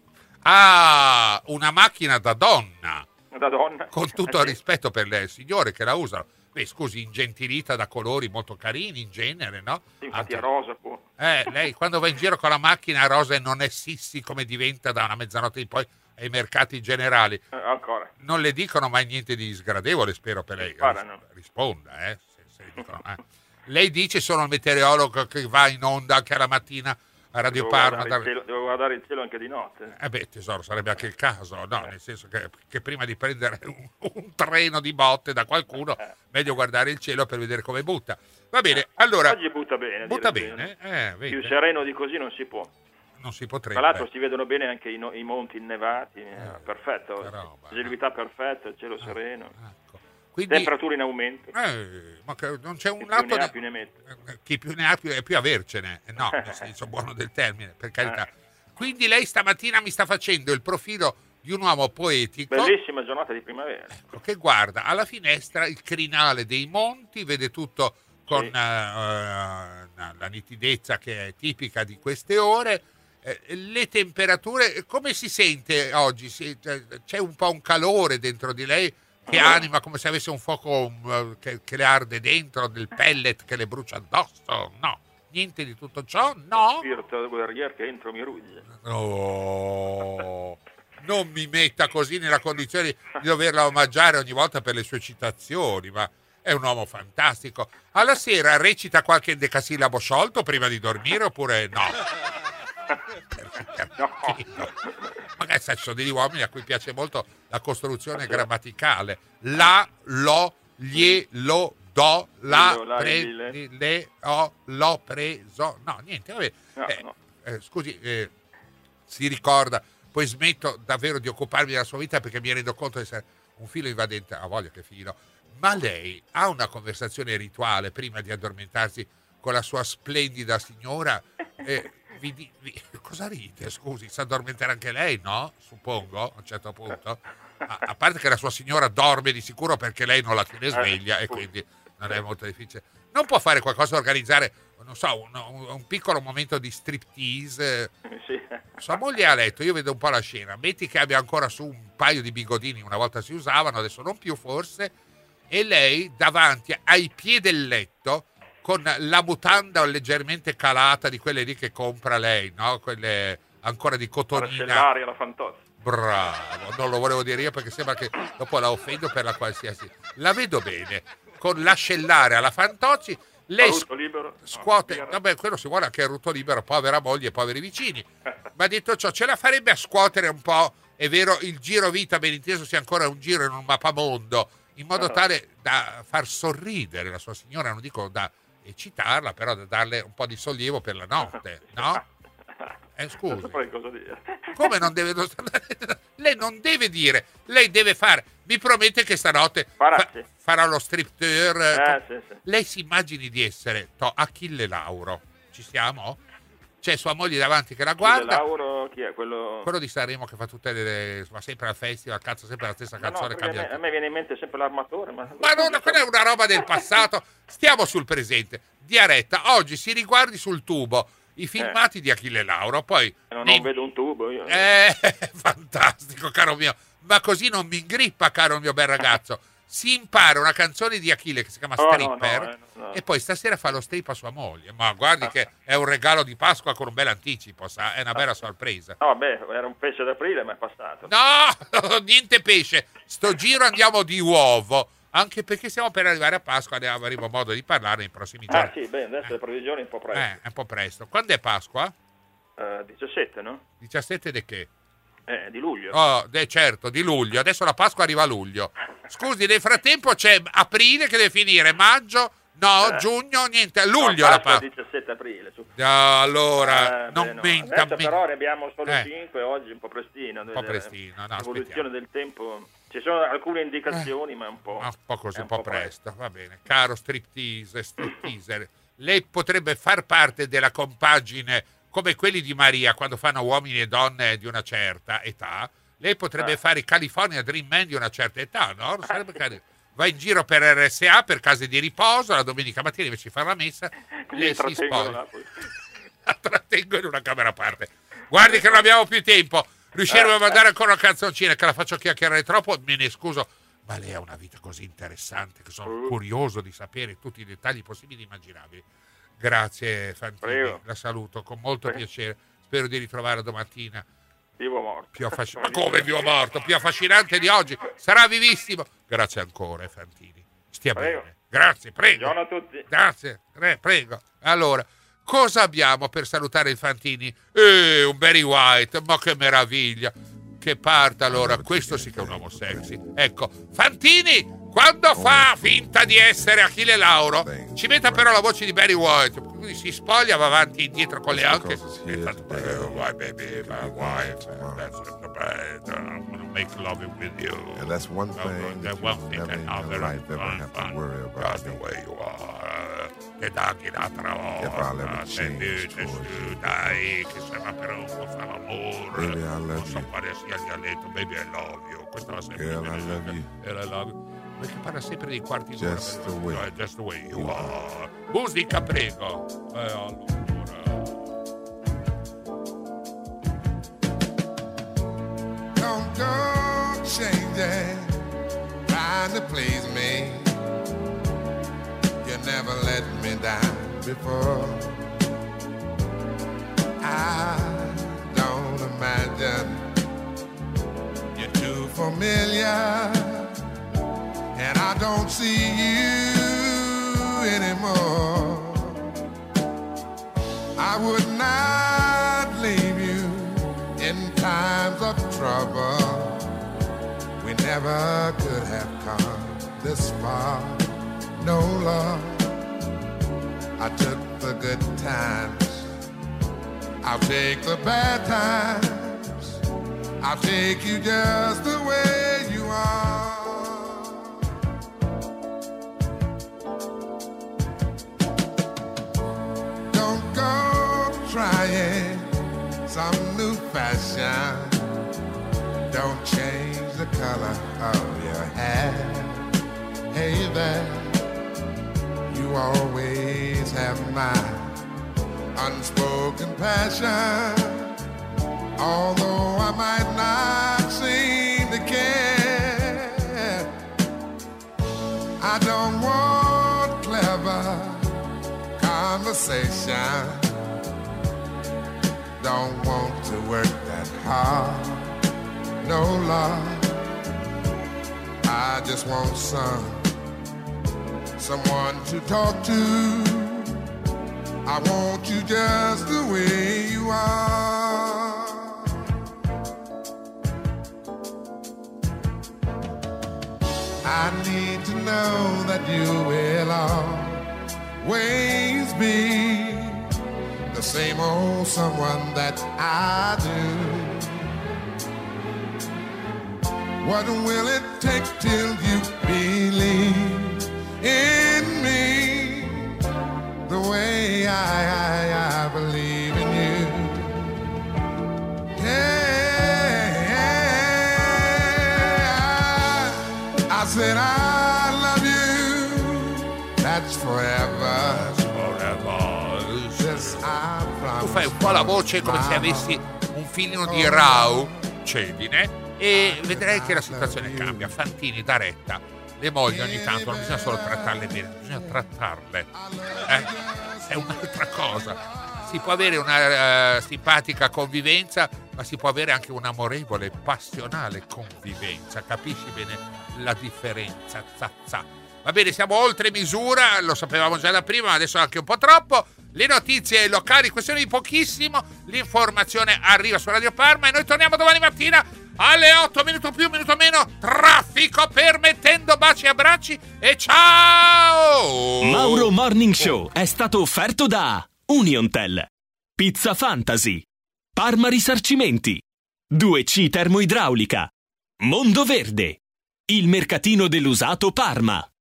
Una macchina da donna. Da donna. Con tutto il rispetto per le signore che la usano. Beh, scusi, ingentilita da colori molto carini in genere, no? Sì, infatti è rosa pure. Lei quando va in giro con la macchina rosa e non è sissi come diventa da una mezzanotte in poi ai mercati generali. Ancora. Non le dicono mai niente di sgradevole, spero per lei. Risponda, se dicono, Lei dice sono il meteorologo che va in onda anche alla mattina a Radio Parma. Devo guardare il cielo anche di notte. Tesoro, sarebbe anche il caso, no? Nel senso che prima di prendere un treno di botte da qualcuno, meglio guardare il cielo per vedere come butta. Va bene, allora. Oggi butta bene. Butta bene. Più sereno di così non si può. Non si potrebbe. Tra l'altro si vedono bene anche i monti innevati, perfetto. Visibilità perfetta, il cielo sereno. Ecco. Quindi, temperature in aumento. Ma non c'è un lato più ne mette. Chi più ne ha più avercene. No, nel senso buono del termine, per carità. Quindi lei stamattina mi sta facendo il profilo di un uomo poetico. Bellissima giornata di primavera. Ecco, che guarda alla finestra il crinale dei monti, vede tutto con la nitidezza che è tipica di queste ore. Le temperature, come si sente oggi? C'è un po' un calore dentro di lei che anima come se avesse un fuoco che le arde dentro, del pellet che le brucia addosso? No, niente di tutto ciò? No? Spirito guerrier che entro mi rugge. Oh, non mi metta così nella condizione di doverla omaggiare ogni volta per le sue citazioni, ma è un uomo fantastico. Alla sera recita qualche decasillabo sciolto prima di dormire oppure no? Magari ci sono degli uomini a cui piace molto la costruzione grammaticale. La, lo, gli, lo, do, la, prendi, le, ho, l'ho preso. No, niente, vabbè. Scusi, si ricorda, poi smetto davvero di occuparmi della sua vita perché mi rendo conto di essere un filo invadente, a voglia che filo. Ma lei ha una conversazione rituale prima di addormentarsi con la sua splendida signora? Cosa ride? Scusi, sa addormentare anche lei, no? Suppongo, a un certo punto. A parte che la sua signora dorme di sicuro perché lei non la tiene sveglia e quindi non è molto difficile. Non può fare qualcosa, organizzare, non so, un piccolo momento di striptease? Sì. Sua moglie a letto, io vedo un po' la scena. Metti che abbia ancora su un paio di bigodini, una volta si usavano, adesso non più forse, e lei davanti ai piedi del letto con la mutanda leggermente calata di quelle lì che compra lei, no? Quelle ancora di cotonina. L'Aria, la Fantozzi. Bravo, non lo volevo dire io perché sembra che dopo la offendo per la qualsiasi. La vedo bene, con l'ascellare alla Fantozzi, lei scuote, vabbè, quello si vuole anche il rutto libero, povera moglie e poveri vicini. Ma detto ciò, ce la farebbe a scuotere un po', è vero, il giro vita, ben inteso, sia ancora un giro in un mappamondo, in modo tale da far sorridere la sua signora, non dico da eccitarla, però da darle un po' di sollievo per la notte, no? Scusi, come non deve? Lei non deve dire, lei deve fare. Mi promette che stanotte farà lo striptease. Sì. Lei si immagini di essere Achille Lauro. Ci siamo? C'è sua moglie davanti che la guarda. Lauro, chi è? Quello di Sanremo che fa va sempre al festival, cazzo, sempre la stessa canzone. A me viene in mente sempre l'armatore. Ma no, quella è una roba del passato. Stiamo sul presente. Diaretta, oggi si riguardi sul tubo i filmati di Achille Lauro, poi non vedo un tubo io. Fantastico, caro mio, ma così non mi ingrippa, caro mio bel ragazzo. Si impara una canzone di Achille che si chiama Stripper e poi stasera fa lo strip a sua moglie. Ma guardi che è un regalo di Pasqua con un bel anticipo, sa? È una bella sorpresa. No, era un pesce d'aprile, ma è passato. No, niente pesce, sto giro andiamo di uovo. Anche perché stiamo per arrivare a Pasqua, avremo modo di parlare nei prossimi giorni. Sì, bene, adesso le previsioni un po' presto. È un po' presto. Quando è Pasqua? 17, no? 17 di che? Di luglio. Certo, di luglio. Adesso la Pasqua arriva a luglio. Scusi, nel frattempo c'è aprile che deve finire, maggio, giugno, niente, luglio la Pasqua. 17 aprile. Allora, non menta. Adesso però ne abbiamo solo 5, oggi un po' prestino. Un po' prestino, l'evoluzione del tempo. Ci sono alcune indicazioni, ma è un po' così, un po' presto. Va bene. Caro stripteaser, lei potrebbe far parte della compagine come quelli di Maria quando fanno uomini e donne di una certa età. Lei potrebbe fare i California Dream Man di una certa età, no? Sarebbe carino. Va in giro per RSA, per case di riposo, la domenica mattina invece di fare la messa, lei si sposa. La trattengo in una camera a parte. Guardi che non abbiamo più tempo. Riusciremo a mandare ancora una canzoncina che la faccio chiacchierare troppo, me ne scuso, ma lei ha una vita così interessante che sono curioso di sapere tutti i dettagli possibili e immaginabili. Grazie Fantini, Prego. La saluto con molto piacere, spero di ritrovarla domattina. Vivo morto. Ma come vivo morto? Più affascinante di oggi, sarà vivissimo. Grazie ancora Fantini, stia bene. Grazie, prego. Buongiorno a tutti. Grazie, prego. Allora, cosa abbiamo per salutare il Fantini? Un Barry White, ma che meraviglia! Che parte allora, questo sì che è un uomo sexy. Ecco, Fantini, quando fa finta di essere Achille Lauro, ci metta però la voce di Barry White, quindi si spoglia, va avanti e indietro con le anche. Why baby, my wife, that's the bed, I'm gonna make love with you. And that's one thing that you never in your life ever have to worry about. Just the way you are. Che dati l'altra volta, dai, che sembra però un po' fa l'amore, non so quale sia il dialetto, baby I love you, questa va sempre Girl, I love you. Girl, I love you. Perché parla sempre dei quarti d'ora. Just the way you are. Musica, prego. Allora. Don't change it, trying to please me. You never let me down before. I don't imagine you're too familiar, and I don't see you anymore. I would not leave you in times of trouble. We never could have come this far. No love, I took the good times, I'll take the bad times. I'll take you just the way you are. Don't go trying some new fashion. Don't change the color of your hair. Hey there, you always have my unspoken passion. Although I might not seem to care, I don't want clever conversation. Don't want to work that hard, no love. I just want someone to talk to. I want you just the way you are. I need to know that you will always be the same old someone that I do. What will it take till you believe in me the way I believe in you? I said I love you, that's forever. Yes, I promise. Tu fai un po' la voce come se avessi un filino di Rau Cedine e vedrai che la situazione cambia. Fantini dà retta. Le mogli ogni tanto non bisogna solo trattarle bene, bisogna trattarle. È un'altra cosa. Si può avere una simpatica convivenza, ma si può avere anche un'amorevole, passionale convivenza. Capisci bene la differenza? Va bene, siamo oltre misura, lo sapevamo già da prima, ma adesso anche un po' troppo. Le notizie locali, questione di pochissimo. L'informazione arriva su Radio Parma e noi torniamo domani mattina alle 8, minuto più, minuto meno, traffico permettendo. Baci e abbracci e ciao! Mauro Morning Show è stato offerto da Uniontel, Pizza Fantasy, Parma Risarcimenti, 2C Termoidraulica, Mondo Verde, il mercatino dell'usato Parma.